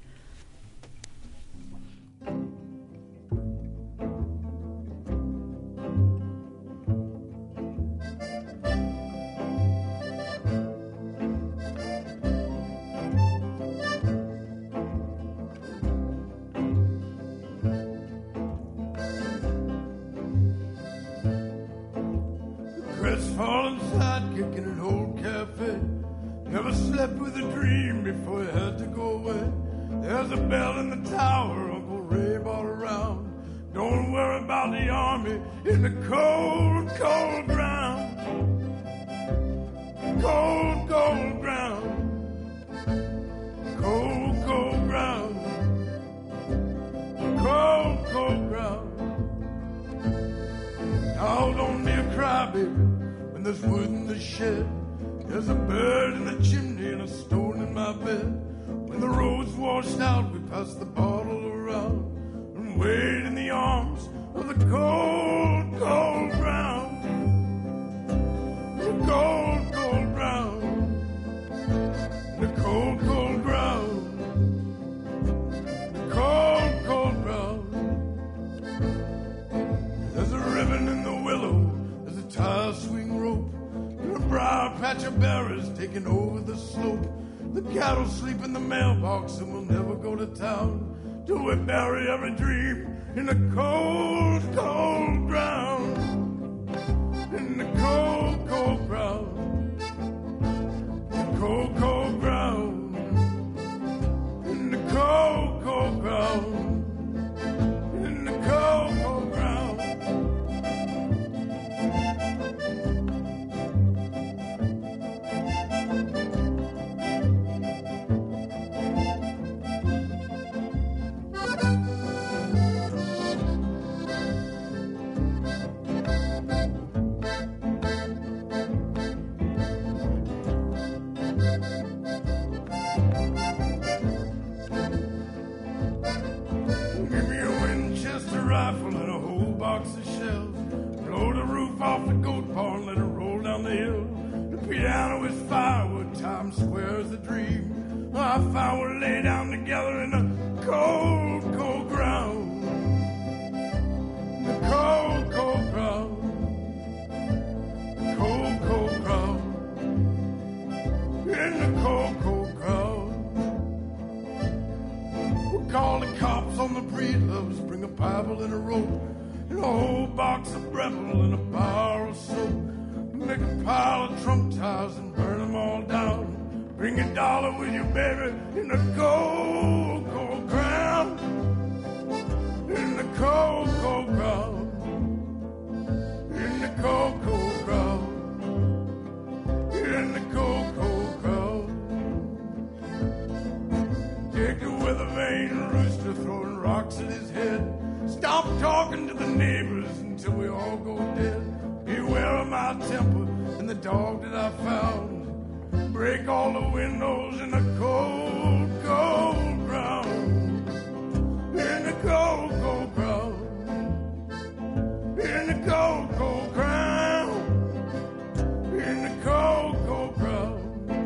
Crestfallen sidekick in an old cafe. Never slept with a dream before he had to go away. There's a bell in the tower, Uncle Ray bought around. Don't worry about the army in the cold, cold ground. Cold, cold ground. Cold, cold ground. Cold, cold ground. Now don't be a crybaby when there's wood in the shed. There's a bird in the chimney and a stone in my bed. When the road's washed out, we pass the bottle around and wait in the arms of the cold, cold ground. The cold, cold ground. The cold, cold ground. The cold, cold ground. There's a ribbon in the willow. There's a tire swing rope. And a briar patch of berries taking over the slope. The cattle sleep in the mailbox and we'll never go to town till we bury every dream in the cold, cold ground. In the cold, cold ground. The cold, cold ground. In the cold, cold ground. In the cold, cold ground. Rifle and a whole box of shells. Blow the roof off the goat barn, let it roll down the hill. The piano is firewood, Times Square is a dream. I found we'll lay down together in the cold, cold ground. The cold, cold ground. The cold, cold ground. In the cold, cold ground. We'll call the cops on the breedloves. Bring a Bible and a rope, and a whole box of Breville and a bar of soap. Make a pile of trunk tires and burn them all down. Bring a dollar with you, baby, in the cold, cold ground. In the cold, cold ground. In the cold, cold ground. In the cold, cold ground. Take the weather vane rooster throwing rocks at his head. Stop talking to the neighbors until we all go dead. Beware of my temper and the dog that I found. Break all the windows in the cold, cold ground. In the cold, cold ground. In the cold, cold ground. In the cold, cold ground.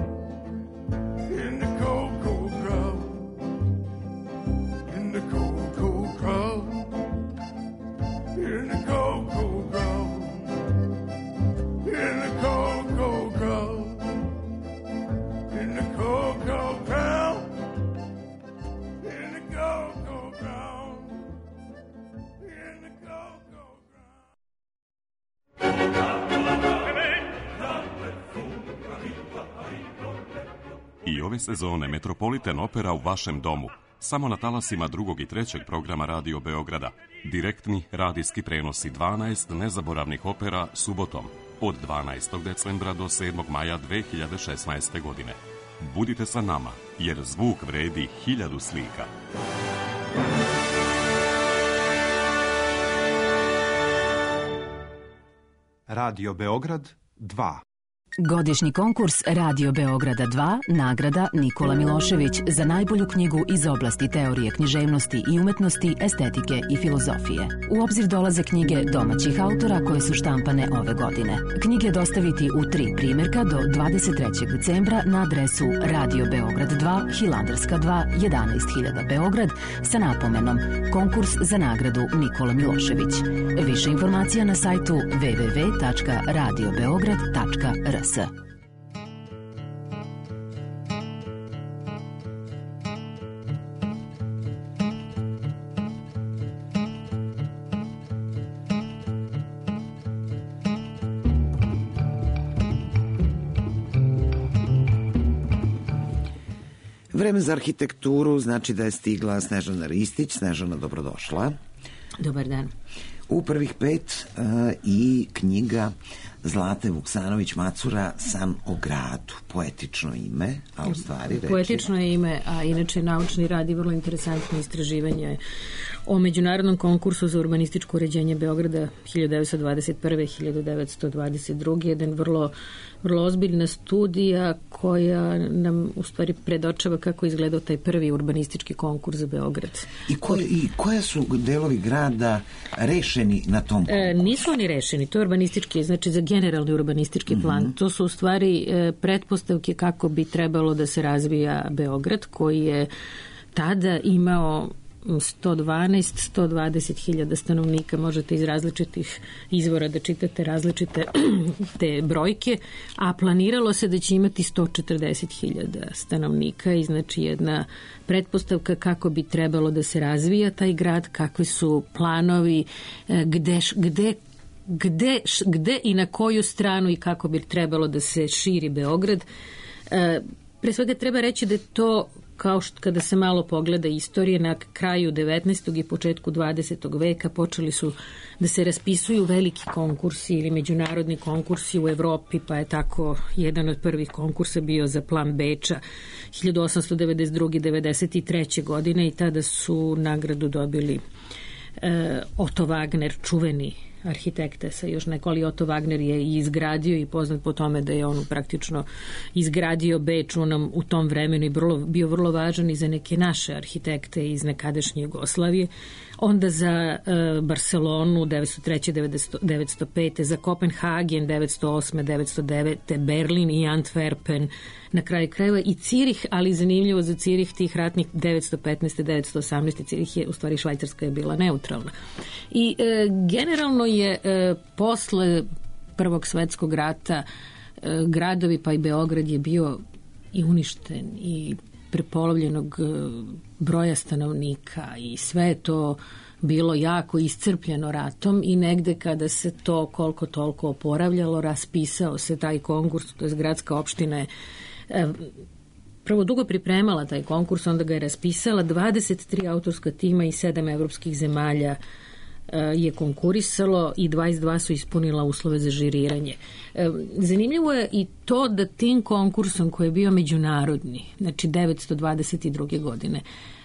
In the cold, cold ground. In the cold, cold ground. In the cold, cold ground. In the cold, cold ground. In the cold, cold ground. In the cold, cold ground. In the cold, cold ground. I ove sezone Metropolitan Opera u vašem domu. Samo na talasima drugog i trećeg programa Radio Beograda. Direktni radijski prenosi dvanaest nezaboravnih opera subotom od dvanaestog decembra do sedmog maja dve hiljade šesnaeste. godine. Budite sa nama, jer zvuk vredi hiljadu slika. Radio Beograd dva. Godišnji konkurs Radio Beograda dva, nagrada Nikola Milošević za najbolju knjigu iz oblasti teorije književnosti i umetnosti, estetike i filozofije. U obzir dolaze knjige domaćih autora koje su štampane ove godine. Knjige dostaviti u tri primjerka do dvadeset trećeg decembra na adresu Radio Beograd dva, Hilandarska dva, jedanaest hiljada Beograd sa napomenom Konkurs za nagradu Nikola Milošević. Više informacija na sajtu w w w tačka radio beograd tačka r s. Vreme za arhitekturu znači da je stigla Snežana Ristić. Snežana, dobrodošla. Dobar dan. U prvih pet uh, i knjiga Zlate Vuksanović-Macura San o gradu. Poetično ime, a u stvari reči... Poetično je ime, a inače naučni rad i vrlo interesantno istraživanje o međunarodnom konkursu za urbanističko uređenje Beograda hiljadu devetsto dvadeset prve do hiljadu devetsto dvadeset druge. Jedan vrlo, vrlo ozbiljna studija koja nam u stvari predočava kako izgledao taj prvi urbanistički konkurs za Beograd. I koje, i koje su delovi grada rešeni na tom konkursu? E, nisu oni rešeni, to je urbanistički, znači za generalni urbanistički plan. Mm-hmm. To su u stvari e, pretpostavke kako bi trebalo da se razvija Beograd, koji je tada imao sto dvanaest do sto dvadeset hiljada stanovnika. Možete iz različitih izvora da čitate različite te brojke, a planiralo se da će imati sto četrdeset hiljada stanovnika i znači jedna pretpostavka kako bi trebalo da se razvija taj grad, kakvi su planovi, gde, gde Gde, gde i na koju stranu i kako bi trebalo da se širi Beograd. E, pre svega treba reći da je to, kao što kada se malo pogleda istorije, na kraju devetnaestog i početku dvadesetog veka počeli su da se raspisuju veliki konkursi ili međunarodni konkursi u Evropi, pa je tako jedan od prvih konkursa bio za plan Beča hiljadu osamsto devedeset druge do devedeset treće. godine i tada su nagradu dobili e, Otto Wagner, čuveni arhitekta sa još neko, ali Otto Wagner je i izgradio i poznat po tome da je on praktično izgradio Beč u, u tom vremenu i vrlo, bio vrlo važan i za neke naše arhitekte iz nekadašnje Jugoslavije. Onda za uh, Barcelonu devetsto treće do devetsto pete, za Kopenhagen devetsto osme do devetsto devete, Berlin i Antwerpen, na kraju krajeva i Cirih, ali zanimljivo za Cirih tih ratnih devetsto petnaeste do devetsto osamnaeste. Cirih je, u stvari Švajcarska je bila neutralna. I e, generalno je e, posle Prvog svetskog rata e, gradovi, pa i Beograd je bio i uništen i prepolovljenog e, broja stanovnika i sve je to bilo jako iscrpljeno ratom i negde kada se to koliko toliko oporavljalo, raspisao se taj konkurs, to je gradska opština je prvo dugo pripremala taj konkurs, onda ga je raspisala, dvadeset tri autorska tima i sedam evropskih zemalja je konkurisalo i dvadeset dva su ispunila uslove za žiriranje. Zanimljivo je i to da tim konkursom koji je bio međunarodni, znači devetsto dvadeset druge. godine,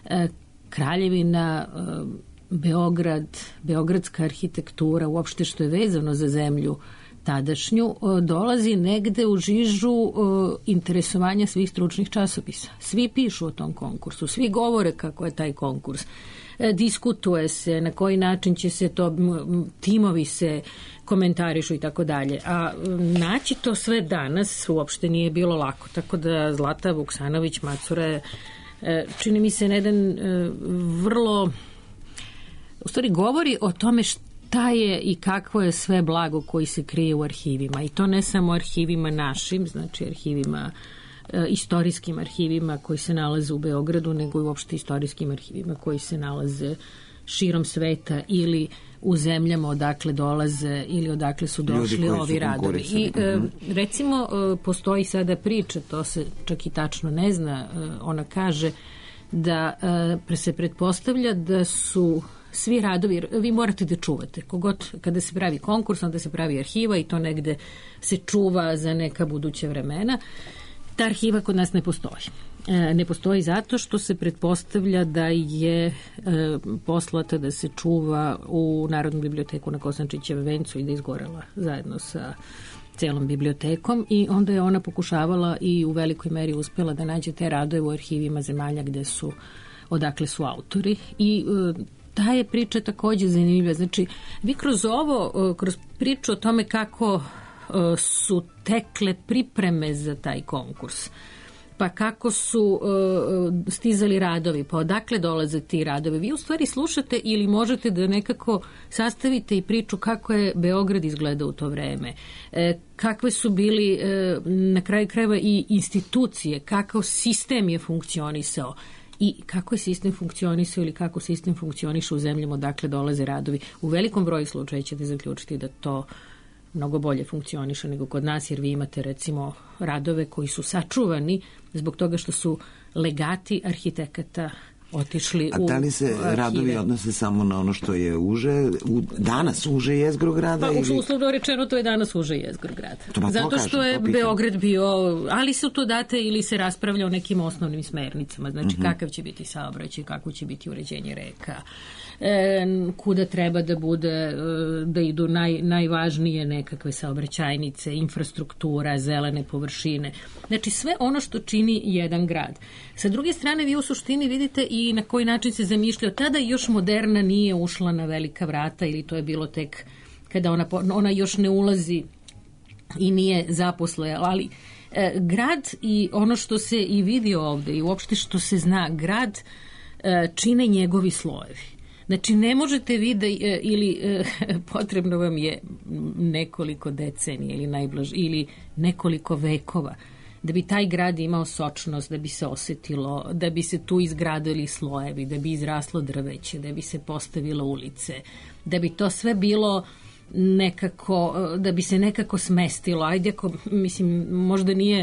Kraljevina, Beograd, beogradska arhitektura, uopšte što je vezano za zemlju tadašnju, dolazi negde u žižu interesovanja svih stručnih časopisa. Svi pišu o tom konkursu, svi govore kako je taj konkurs. Diskutuje se na koji način će se to, timovi se komentarišu i tako dalje. A naći to sve danas uopšte nije bilo lako. Tako da Zlata Vuksanović-Macura je, čini mi se, na jedan vrlo, u stvari govori o tome šta je i kakvo je sve blago koji se krije u arhivima. I to ne samo arhivima našim, znači arhivima, e, istorijskim arhivima koji se nalaze u Beogradu, nego i uopšte istorijskim arhivima koji se nalaze širom sveta ili u zemljama odakle dolaze ili odakle su došli ovi radovi. I e, recimo e, postoji sada priča, to se čak i tačno ne zna, e, ona kaže da e, se pretpostavlja da su svi radovi, vi morate da čuvate. Kogod, kada se pravi konkurs, onda se pravi arhiva i to negde se čuva za neka buduća vremena. Ta arhiva kod nas ne postoji. E, ne postoji zato što se pretpostavlja da je e, poslata da se čuva u Narodnu biblioteku na Kosančićevom vencu i da izgorela zajedno sa celom bibliotekom i onda je ona pokušavala i u velikoj meri uspela da nađe te radove u arhivima zemalja gde su, odakle su autori i e, ta je priča takođe zanimljiva. Znači, vi kroz ovo, kroz priču o tome kako su tekle pripreme za taj konkurs, pa kako su stizali radovi, pa odakle dolaze ti radovi, vi u stvari slušate ili možete da nekako sastavite i priču kako je Beograd izgledao u to vreme, kakve su bili na kraju krajeva i institucije, kakav sistem je funkcionisao i kako je sistem funkcionisao ili kako sistem funkcioniše u zemljama odakle dolaze radovi. U velikom broju slučaja ćete zaključiti da to mnogo bolje funkcioniše nego kod nas, jer vi imate recimo radove koji su sačuvani zbog toga što su legati arhitekata otišli u A da li se arhive. Radovi odnose samo na ono što je uže, u, danas uže jezgro grada? Pa ili... uslovno rečeno to je danas uže jezgro grada. To Zato kažem, što je to Beograd bio, ali su to date ili se raspravlja o nekim osnovnim smernicama, znači Mhm. kakav će biti saobraćaj, kako će biti uređenje reka, e, kuda treba da bude, e, da idu naj, najvažnije nekakve saobraćajnice, infrastruktura, zelene površine. Znači sve ono što čini jedan grad. Sa druge strane, vi u suštini vidite i na koji način se zamišljao. Tada još moderna nije ušla na velika vrata ili to je bilo tek kada ona, ona još ne ulazi i nije zaposle, ali e, grad i ono što se i vidi ovde i uopšte što se zna, grad e, čine njegovi slojevi. Znači, ne možete vi da, e, ili e, potrebno vam je nekoliko decenija ili najblaž, ili nekoliko vekova da bi taj grad imao sočnost, da bi se osetilo, da bi se tu izgradili slojevi, da bi izraslo drveće, da bi se postavilo ulice, da bi to sve bilo nekako, da bi se nekako smestilo. Ajde, ako, mislim, možda nije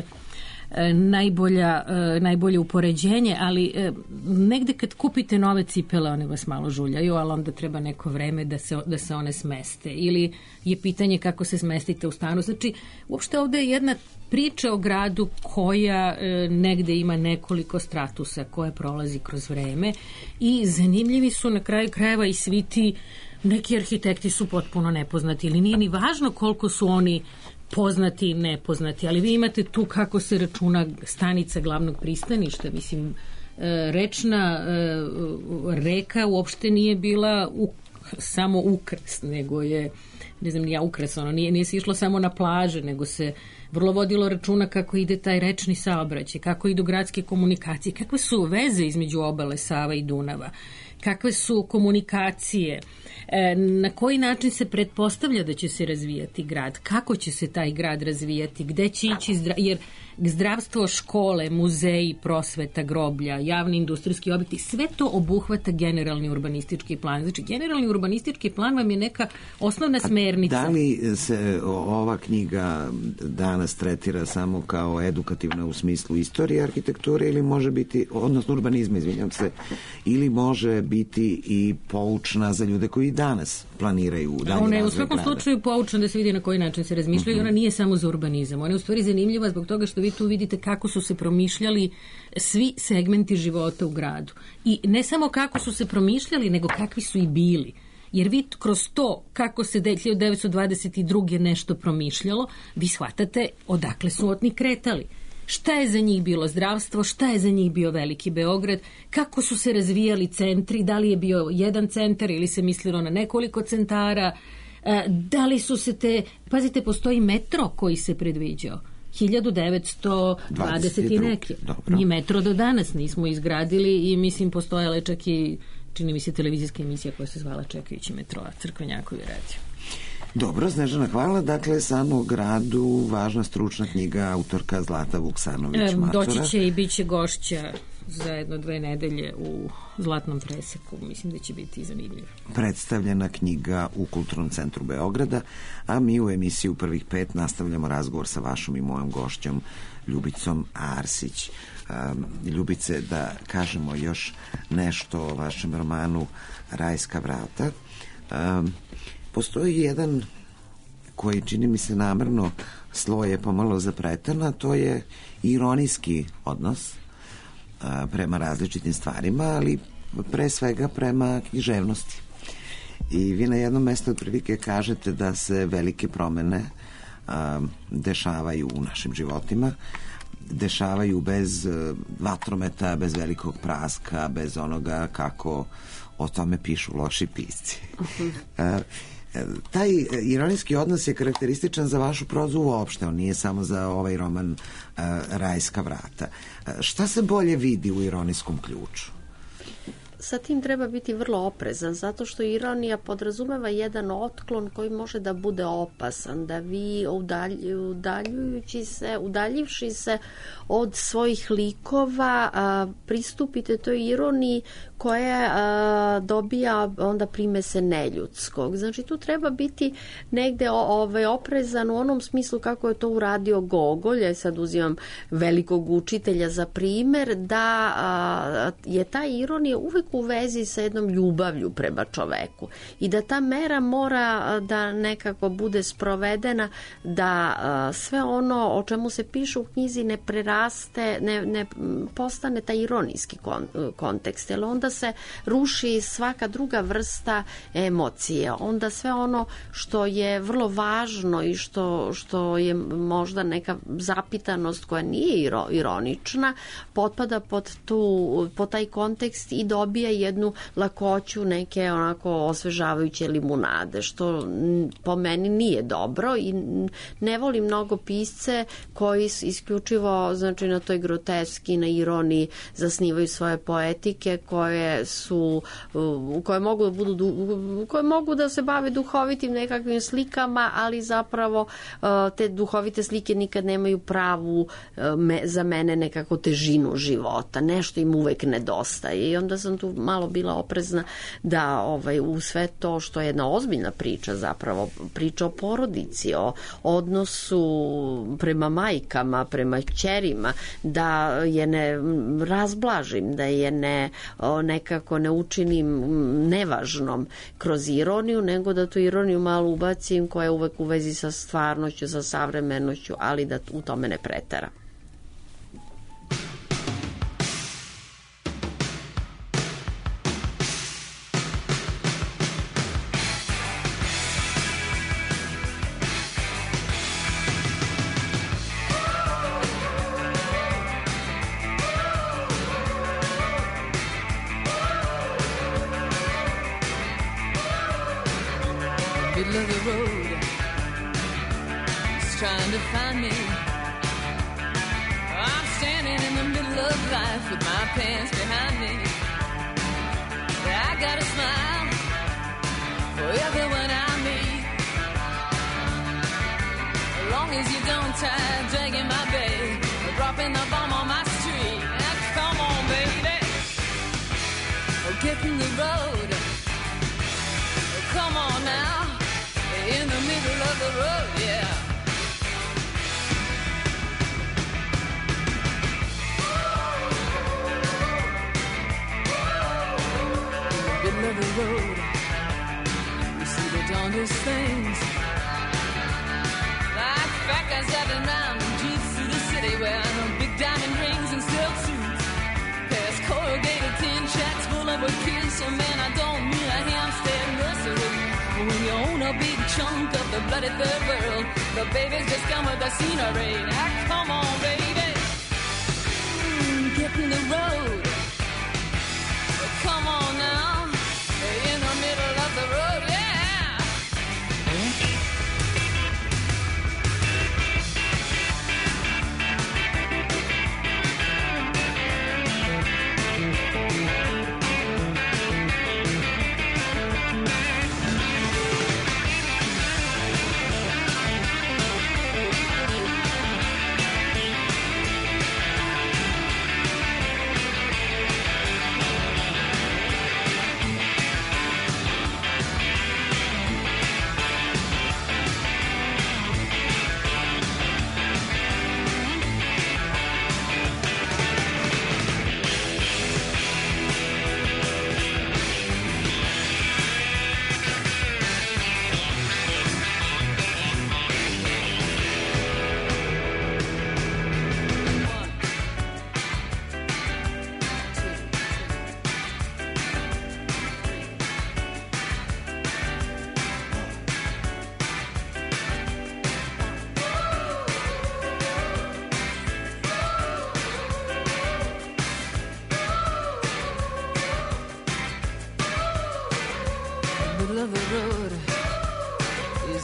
najbolja, najbolje upoređenje, ali negde kad kupite nove cipele, one vas malo žuljaju, ali onda treba neko vreme da se, da se one smeste. Ili je pitanje kako se smestite u stanu. Znači, uopšte ovde je jedna priča o gradu koja e, negde ima nekoliko stratusa koje prolazi kroz vreme i zanimljivi su na kraju krajeva i svi ti, neki arhitekti su potpuno nepoznati ili nije ni važno koliko su oni poznati i nepoznati, ali vi imate tu kako se računa stanica glavnog pristaništa, mislim, e, rečna e, reka uopšte nije bila u, samo ukras, nego je, ne znam, nije ukras, ono, nije, nije se išlo samo na plaže, nego se vrlo vodilo računa kako ide taj rečni saobraćaj, kako idu gradske komunikacije, kakve su veze između obale Sava i Dunava, kakve su komunikacije, e, na koji način se pretpostavlja da će se razvijati grad, kako će se taj grad razvijati, gde će ići, zdra... jer zdravstvo, škole, muzeji, prosveta, groblja, javni industrijski objekti, sve to obuhvata generalni urbanistički plan. Znači, generalni urbanistički plan vam je neka osnovna smernica. Da li se ova knjiga danas tretira samo kao edukativna u smislu istorije arhitekture ili može biti, odnosno urbanizma, izvinjam se, ili može biti i poučna za ljude koji danas planiraju dalje razvoj grada? Ona je u svakom slučaju poučna da se vidi na koji način se razmišljaju. Mm-hmm. Ona nije samo za urbanizam. Ona je u stvari zanimljiva zbog toga što vi tu vidite kako su se promišljali svi segmenti života u gradu. I ne samo kako su se promišljali, nego kakvi su i bili. Jer vi kroz to kako se hiljadu devetsto dvadeset druge nešto promišljalo, vi shvatate odakle su oni kretali. Šta je za njih bilo zdravstvo, šta je za njih bio Veliki Beograd, kako su se razvijali centri, da li je bio jedan centar ili se mislilo na nekoliko centara, da li su se te, pazite, postoji metro koji se predviđao. hiljadu devetsto dvadeset i neki. Ni metro do danas nismo izgradili i mislim postojala čak i, čini mi se, televizijska emisija koja se zvala Čekajući metroa, Crkvenjakovi radio. Dobro, Snežana, hvala. Dakle, samo gradu, važna stručna knjiga, autorka Zlata Vuksanović-Matura. Doći će i bit će gošća za jedno dve nedelje u Zlatnom preseku. Mislim da će biti zanimljivo. Predstavljena knjiga u Kulturnom centru Beograda, a mi u emisiji u prvih pet nastavljamo razgovor sa vašom i mojom gošćom Ljubicom Arsić. Um, Ljubice, da kažemo još nešto o vašem romanu Rajska vrata. Um, postoji jedan koji čini mi se namerno sloj je pomalo zapletan, a to je ironijski odnos uh, prema različitim stvarima, ali pre svega prema književnosti. I vi na jednom mestu otprilike kažete da se velike promene uh, dešavaju u našim životima, dešavaju bez uh, vatrometa, bez velikog praska, bez onoga kako o tome pišu loši pisci. Uh, taj ironijski odnos je karakterističan za vašu prozu uopšte, on nije samo za ovaj roman uh, Rajska vrata. Uh, šta se bolje vidi u ironijskom ključu? Sa tim treba biti vrlo oprezan, zato što ironija podrazumeva jedan otklon koji može da bude opasan, da vi udalj, udaljujući se, udaljivši se od svojih likova, a, pristupite toj ironiji koja a, dobija onda primese neljudskog. Znači tu treba biti negde ovaj, oprezan u onom smislu kako je to uradio Gogolj, ja sad uzimam velikog učitelja za primer, da a, je ta ironija uvek u vezi sa jednom ljubavlju prema čoveku i da ta mera mora da nekako bude sprovedena, da a, sve ono o čemu se piše u knjizi ne preraste, ne, ne postane taj ironijski kon, kontekst, jer onda se ruši svaka druga vrsta emocije, onda sve ono što je vrlo važno i što, što je možda neka zapitanost koja nije iro, ironična, potpada pod, tu, pod taj kontekst i dobija jednu lakoću neke onako osvežavajuće limunade, što po meni nije dobro i ne volim mnogo pisce koji isključivo znači na toj groteski, na ironiji zasnivaju svoje poetike koje su koje mogu da budu koje mogu da se bave duhovitim nekakvim slikama, ali zapravo te duhovite slike nikad nemaju pravu za mene nekako težinu života, nešto im uvek nedostaje i onda sam tu malo bila oprezna da ovaj, u sve to što je jedna ozbiljna priča, zapravo priča o porodici, o odnosu prema majkama, prema ćerima, da je ne razblažim, da je ne o, nekako ne učinim nevažnom kroz ironiju, nego da tu ironiju malo ubacim koja je uvek u vezi sa stvarnošću, sa savremenošću, ali da u tome ne pretera. Middle of the road, it's trying to find me. I'm standing in the middle of life with my pants behind me. I got a smile for everyone I meet, as long as you don't try dragging my bag or dropping the bomb on my street. Now, come on, baby, oh, get in the road. Oh, come on now. In the middle of the road, yeah. In the middle of the road, you see the darndest things, like fat guys driving around in jeeps through the city wearing big diamond rings and silk suits, past corrugated tin shacks full of kids. So man, I don't mean a Hampstead nursery. When you own a big chunk of the bloody third world, the babies just come with the scenery. Now, come on, baby, mm, get in the road. Come on now, in the middle of the road, yeah.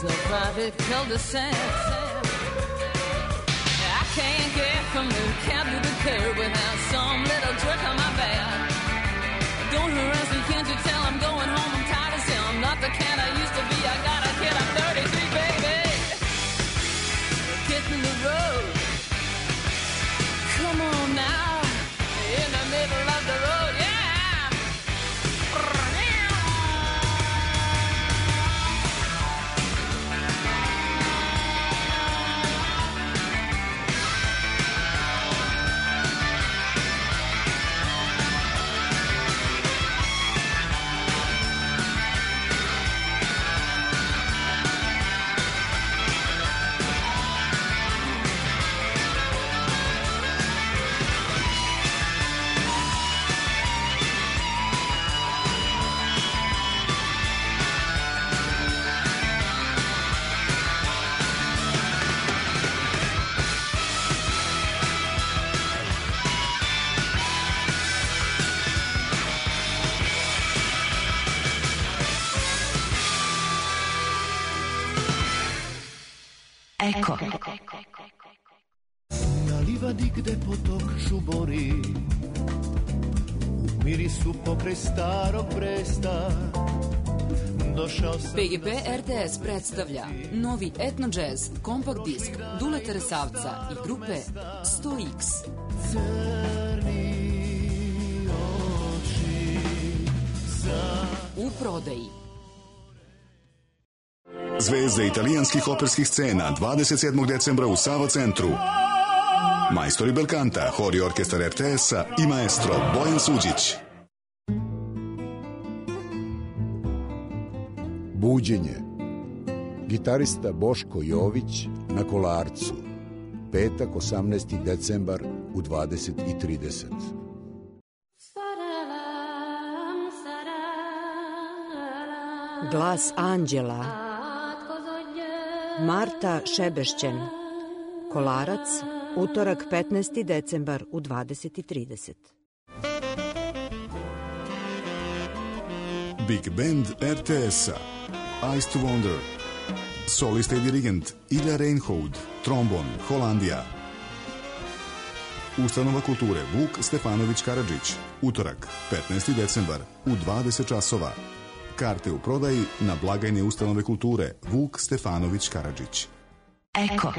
There's no private cul-de-sac. I can't get from the cab to the curb without some little jerk on my back. Don't harass me, can't you tell I'm going home? I'm tired of saying I'm not the cat I used to be. I got a kid, I'm thirty-three, baby. Get in the road. Come on now. In the middle of the road, yeah. Eko. Na livadi gde potok žubori, u mirisu pokraj starog Bresta, došao sam... P G P R T S predstavlja novi etno jazz kompakt disk Duleta Resavca i grupe sto iks. Crni oči za... U prodaji. Zvezde italijanskih operskih scena dvadeset sedmog decembra u Sava centru. Majstori Belkanta, hor i orkestar R T S-a i maestro Bojan Suđić. Buđenje. Gitarista Boško Jović na Kolarcu. Petak, osamnaesti decembar u dvadeset i trideset. Glas anđela. Marta Šebešćen. Kolarac, utorak petnaesti decembar u dvadeset i trideset. Big Band R T S-a, Eyes to Wonder, solista i dirigent Ilja Reinhold, trombon, Holandija. Ustanova kulture Vuk Stefanović Karadžić, utorak, petnaesti decembar, u dvadeset časova. Karte u prodaji na blagajne ustanove kulture Vuk Stefanović Karadžić. Eko.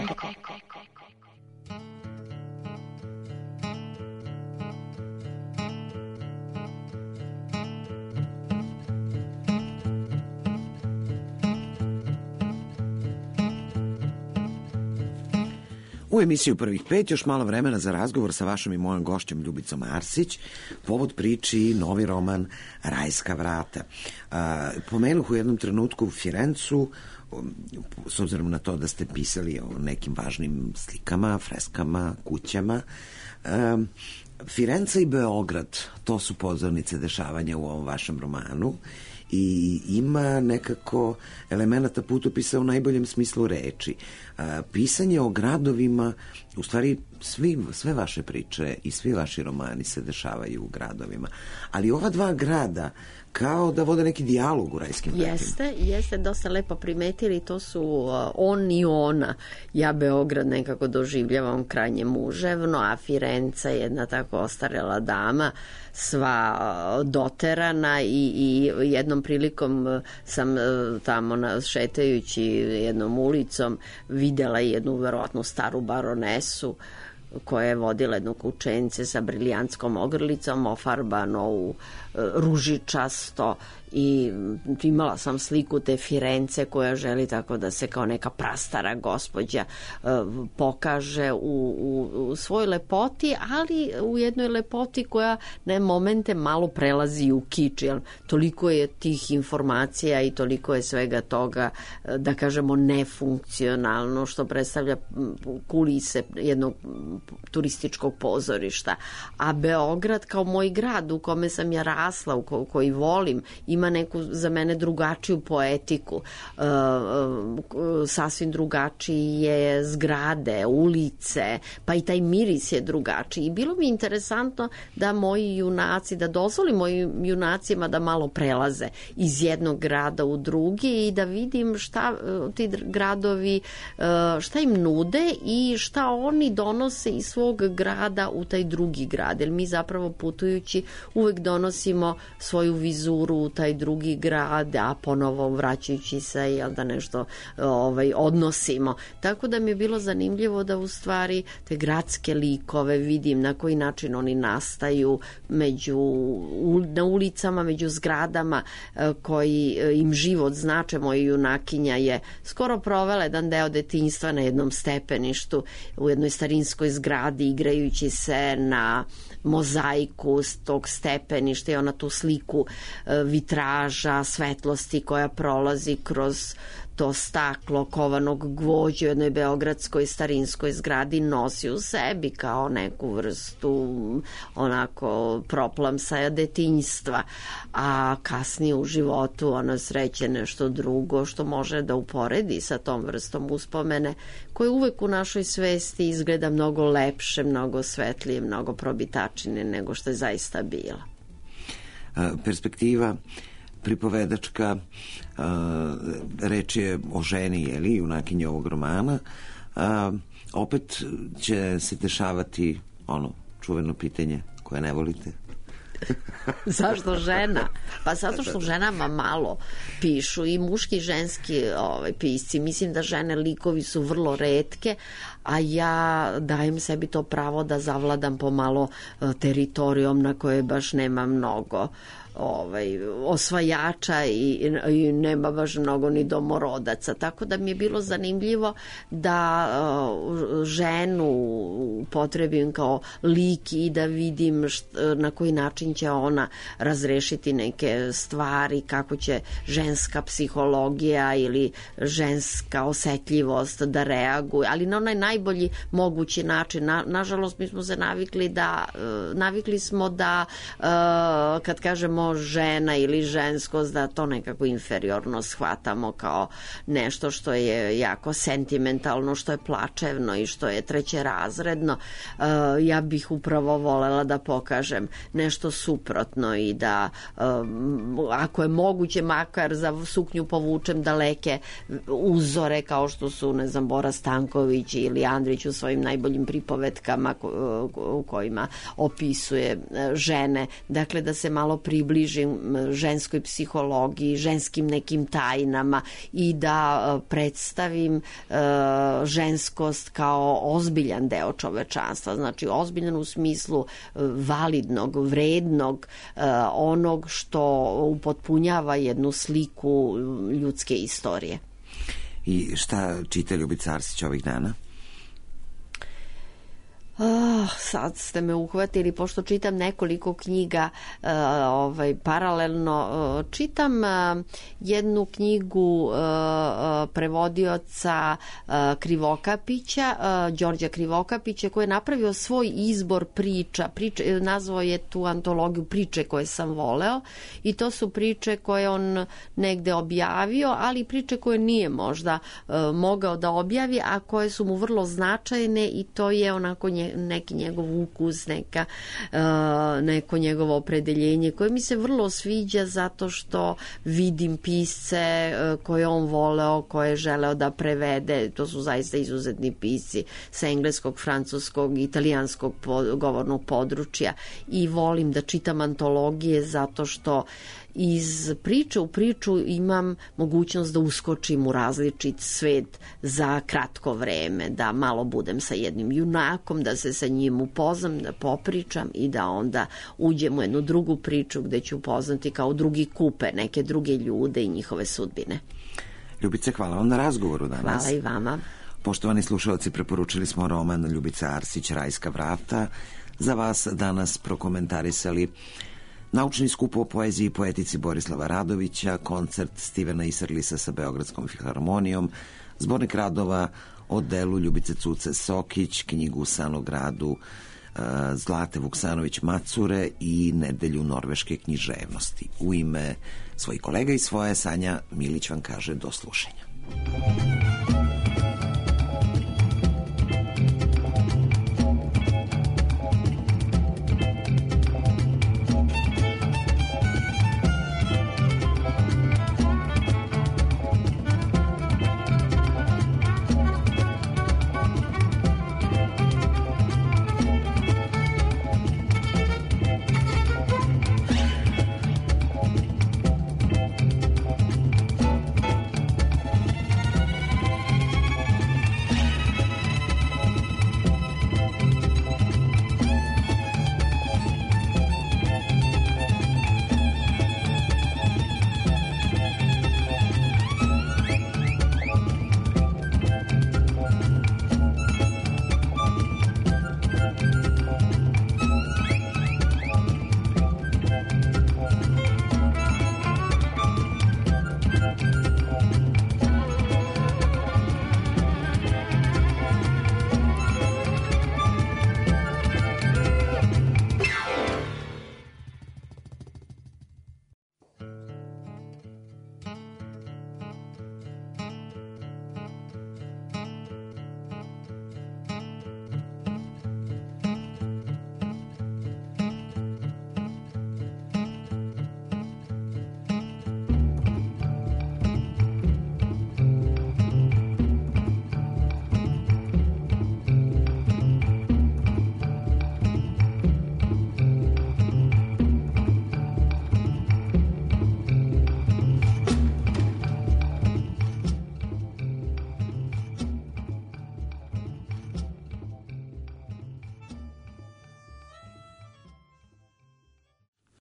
U emisiju Prvih pet još malo vremena za razgovor sa vašom i mojom gošćom Ljubicom Arsić, povod priči novi roman Rajska vrata. Pomenuh u jednom trenutku Firencu, s obzirom na to da ste pisali o nekim važnim slikama, freskama, kućama. Firenca i Beograd, to su pozornice dešavanja u ovom vašem romanu i ima nekako elemenata putopisa u najboljem smislu reči. Pisanje o gradovima, u stvari svi, sve vaše priče i svi vaši romani se dešavaju u gradovima. Ali ova dva grada kao da vode neki dijalog u Rajskim vratima. Jeste, jeste, dosta lepo primetili, to su on i ona. Ja Beograd nekako doživljavam krajnje muževno, a Firenca je jedna tako ostarela dama, sva doterana i, i jednom prilikom sam tamo na, šetajući jednom ulicom videla jednu verovatno staru baronesu koja je vodila jedno kućence sa briljantskom ogrlicom, ofarbano u ružičasto, i imala sam sliku te Firence koja želi tako da se kao neka prastara gospođa pokaže u, u, u svojoj lepoti, ali u jednoj lepoti koja na momente malo prelazi u kič, jer toliko je tih informacija i toliko je svega toga, da kažemo, nefunkcionalno, što predstavlja kulise jednog turističkog pozorišta. A Beograd kao moj grad u kome sam ja rasla, u ko, koji volim, ima neku za mene drugačiju poetiku. E, e, sasvim drugačije zgrade, ulice, pa i taj miris je drugačiji. I bilo mi interesantno da moji junaci, da dozvolim mojim junacima da malo prelaze iz jednog grada u drugi i da vidim šta ti gradovi, šta im nude i šta oni donose iz svog grada u taj drugi grad. Jer mi zapravo putujući uvek donosimo svoju vizuru u taj drugi grad, a ponovo vraćajući se, jel da nešto ovaj, odnosimo. Tako da mi je bilo zanimljivo da u stvari te gradske likove vidim na koji način oni nastaju među, na ulicama, među zgradama koji im život znače. Moja junakinja je skoro provela jedan deo detinjstva na jednom stepeništu u jednoj starinskoj zgradi igrajući se na mozaiku tog stepeništa i ona tu sliku vitraža, svetlosti koja prolazi kroz to staklo kovanog gvođa u jednoj beogradskoj starinskoj zgradi nosi u sebi kao neku vrstu onako proplamsaja detinjstva, a kasnije u životu ona sreće nešto drugo što može da uporedi sa tom vrstom uspomene koje uvek u našoj svesti izgleda mnogo lepše, mnogo svetlije, mnogo probitačine nego što je zaista bila. Perspektiva pripovedačka, uh, reč je o ženi, jeli, junakinje ovog romana, uh, opet će se dešavati ono čuveno pitanje koje ne volite. Zašto žena? Pa zato što ženama malo pišu i muški i ženski ovaj, pisci. Mislim da žene likovi su vrlo retke, a ja dajem sebi to pravo da zavladam pomalo teritorijom na koje baš nema mnogo ovaj, osvajača i, i nema baš mnogo ni domorodaca. Tako da mi je bilo zanimljivo da uh, ženu upotrebim kao lik i da vidim št, na koji način će ona razrešiti neke stvari, kako će ženska psihologija ili ženska osetljivost da reaguje, ali na onaj najbolji mogući način. Na, nažalost, mi smo se navikli da uh, navikli smo da uh, kad kažemo žena ili ženskost, da to nekako inferiorno shvatamo kao nešto što je jako sentimentalno, što je plačevno i što je trećerazredno. Uh, ja bih upravo volela da pokažem nešto suprotno i da um, ako je moguće makar za suknju povučem daleke uzore kao što su, ne znam, Bora Stanković ili Andrić u svojim najboljim pripovetkama u kojima opisuje žene. Dakle, da se malo približim ženskoj psihologiji, ženskim nekim tajnama i da predstavim uh, ženskost kao ozbiljan deo čovečanstva. Znači, ozbiljan u smislu uh, validnog, vrednog, uh, onog što upotpunjava jednu sliku ljudske istorije. I šta čita Ljubica Arsić ovih dana? Oh, sad ste me uhvatili, pošto čitam nekoliko knjiga uh, ovaj, paralelno. Uh, čitam uh, jednu knjigu uh, uh, prevodioca uh, Krivokapića, uh, Đorđa Krivokapića, koji je napravio svoj izbor priča. Priče, nazvao je tu antologiju Priče koje sam voleo i to su priče koje on negde objavio, ali priče koje nije možda uh, mogao da objavi, a koje su mu vrlo značajne i to je onako nje, neki njegov ukus, neka, uh, neko njegovo opredeljenje koje mi se vrlo sviđa zato što vidim pisce uh, koje on voleo, koje je želeo da prevede. To su zaista izuzetni pisci sa engleskog, francuskog, italijanskog pod, govornog područja i volim da čitam antologije zato što iz priče u priču imam mogućnost da uskočim u različit svet za kratko vreme, da malo budem sa jednim junakom, da se sa njim upoznam, da popričam i da onda uđem u jednu drugu priču gde ću upoznati kao drugi kupe neke druge ljude i njihove sudbine. Ljubice, hvala vam na razgovoru danas. Hvala i vama. Poštovani slušalci, preporučili smo roman Ljubice Arsić Rajska vrata. Za vas danas prokomentarisali naučni skup o poeziji i poetici Borislava Radovića, koncert Stivena Isarlisa sa Beogradskom filharmonijom, zbornik radova o delu Ljubice Cuce Sokić, knjigu u Sanogradu Zlate Vuksanović Macure i Nedelju norveške književnosti. U ime svojih kolega i svoje Sanja Milić vam kaže do slušanja.